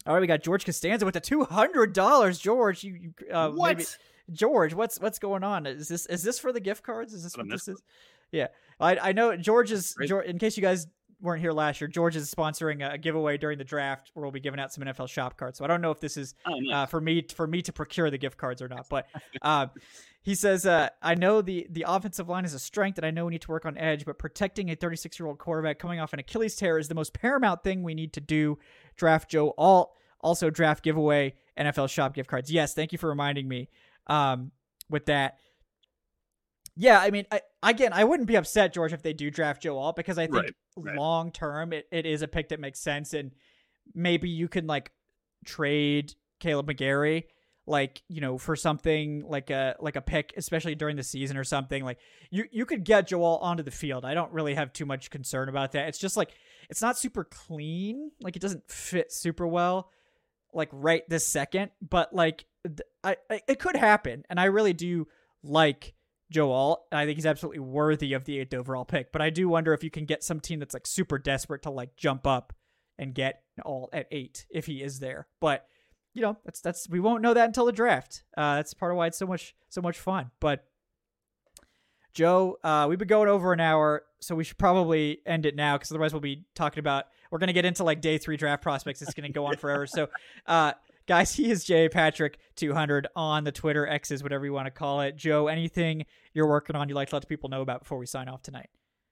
All right, we got George Costanza with the $200. George, what? Maybe, George, what's going on? Is this for the gift cards? Is this what this is? Yeah, I know George is. In case you guys weren't here last year, George is sponsoring a giveaway during the draft where we'll be giving out some NFL shop cards. So I don't know if this is for me to procure the gift cards or not. But he says, I know the offensive line is a strength, and I know we need to work on edge, but protecting a 36-year-old quarterback coming off an Achilles tear is the most paramount thing we need to do. Draft Joe Alt. Also draft giveaway NFL shop gift cards. Yes, thank you for reminding me with that. Yeah, I mean, I wouldn't be upset, George, if they do draft Joe Alt, because I think long term it is a pick that makes sense, and maybe you can like trade Caleb McGarry, like, you know, for something like a pick, especially during the season or something. Like you could get Joe Alt onto the field. I don't really have too much concern about that. It's just like it's not super clean, like it doesn't fit super well, like right this second. But like it could happen, and I really do like Joe Alt. I think he's absolutely worthy of the 8th overall pick, but I do wonder if you can get some team that's like super desperate to like jump up and get Alt at 8 if he is there. But you know, that's we won't know that until the draft. That's part of why it's so much fun. But Joe, we've been going over an hour, so we should probably end it now, because otherwise we'll be talking about, we're going to get into like day 3 draft prospects. It's going to go on forever. So guys, he is J. Patrick 200 on the Twitter, X's, whatever you want to call it. Joe, anything you're working on you'd like to let the people know about before we sign off tonight?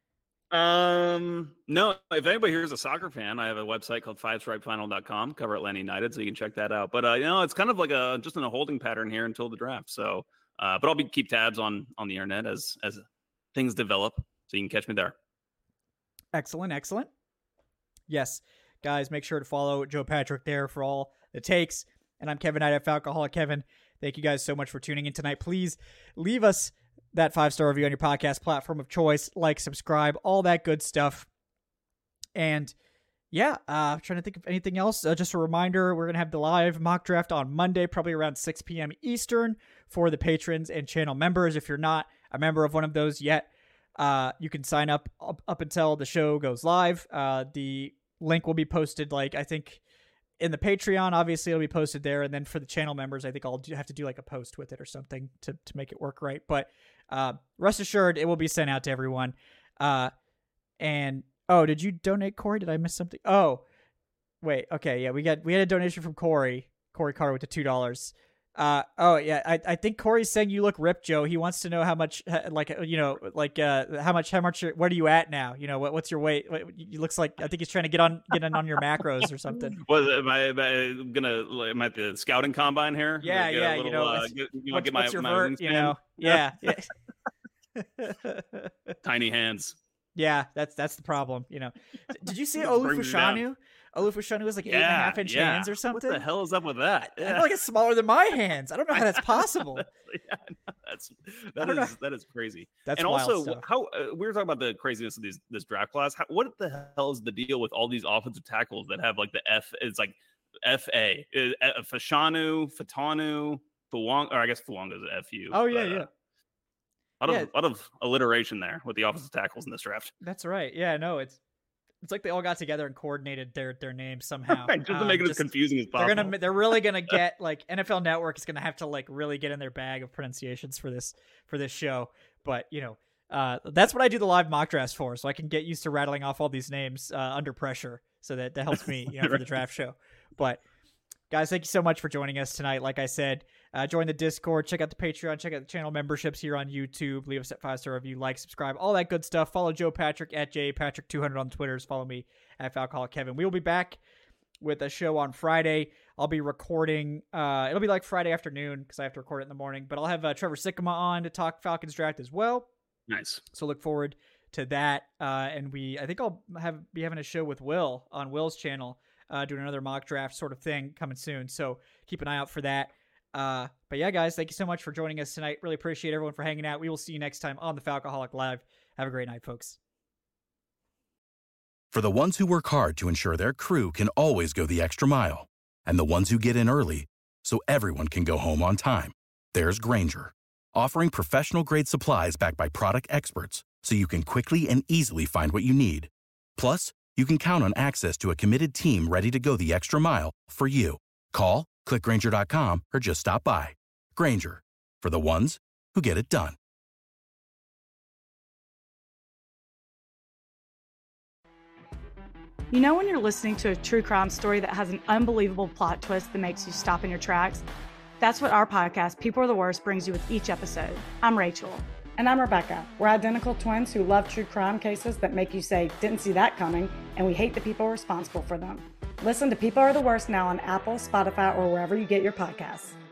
No, if anybody here is a soccer fan, I have a website called fivestripefinal.com, cover Atlanta United, so you can check that out. But you know, it's kind of like just in a holding pattern here until the draft. So but I'll keep tabs on the internet as things develop, so you can catch me there. Excellent. Yes, guys, make sure to follow Joe Patrick there for all the takes. And I'm Kevin Knight at Falcoholic Kevin. Thank you guys so much for tuning in tonight. Please leave us that 5-star review on your podcast platform of choice. Like, subscribe, all that good stuff. And yeah, trying to think of anything else. Just a reminder, we're going to have the live mock draft on Monday, probably around 6 p.m. Eastern for the patrons and channel members. If you're not a member of one of those yet, you can sign up until the show goes live. The link will be posted, like, I think in the Patreon, obviously it'll be posted there. And then for the channel members, I think I'll have to do like a post with it or something to make it work right. But rest assured, it will be sent out to everyone. And oh, did you donate, Corey? Did I miss something? Oh, wait. Okay. Yeah, we had a donation from Corey Carter with the $2. Oh yeah, I think Corey's saying you look ripped, Joe. He wants to know how much, how much, what are you at now? You know, what's your weight? It looks like, I think he's trying to get in on your macros or something. Am I at the scouting combine here? Yeah, yeah. What's your vert? You know, yeah. Tiny hands. Yeah, that's the problem. You know, did you see Olu Fashanu? Olu Fashanu was like 8.5-inch hands or something. What the hell is up with that? I feel like it's smaller than my hands. I don't know how that's possible. That is crazy. That's and wild also stuff. how we were talking about the craziness of this draft class. What the hell is the deal with all these offensive tackles that have like the F? It's like FA, Fashanu, Fatanu, Fuwanga, or I guess Fuwanga is an FU. Oh yeah. A lot of alliteration there with the offensive tackles in this draft. That's right. Yeah, no, it's like they all got together and coordinated their names somehow. Right, just to make it as confusing as possible. They're really gonna get, like, NFL Network is gonna have to like really get in their bag of pronunciations for this show. But you know, that's what I do the live mock drafts for, so I can get used to rattling off all these names under pressure. So that helps me, you know, for the draft show. But guys, thank you so much for joining us tonight. Like I said, join the Discord, check out the Patreon, check out the channel memberships here on YouTube, leave us a 5-star review, like, subscribe, all that good stuff. Follow Joe Patrick at JPatrick200 on Twitters. Follow me at Falcoholic Kevin. We will be back with a show on Friday. I'll be recording, it'll be like Friday afternoon because I have to record it in the morning, but I'll have Trevor Sikkema on to talk Falcons draft as well. Nice. So look forward to that. And I think I'll be having a show with Will on Will's channel, doing another mock draft sort of thing coming soon. So keep an eye out for that. But yeah, guys, thank you so much for joining us tonight. Really appreciate everyone for hanging out. We will see you next time on the Falcoholic Live. Have a great night, folks. For the ones who work hard to ensure their crew can always go the extra mile, and the ones who get in early so everyone can go home on time, there's Grainger, offering professional-grade supplies backed by product experts so you can quickly and easily find what you need. Plus, you can count on access to a committed team ready to go the extra mile for you. Call, click Grainger.com, or just stop by. Grainger, for the ones who get it done. You know when you're listening to a true crime story that has an unbelievable plot twist that makes you stop in your tracks? That's what our podcast, People Are the Worst, brings you with each episode. I'm Rachel. And I'm Rebecca. We're identical twins who love true crime cases that make you say, didn't see that coming, and we hate the people responsible for them. Listen to People Are the Worst now on Apple, Spotify, or wherever you get your podcasts.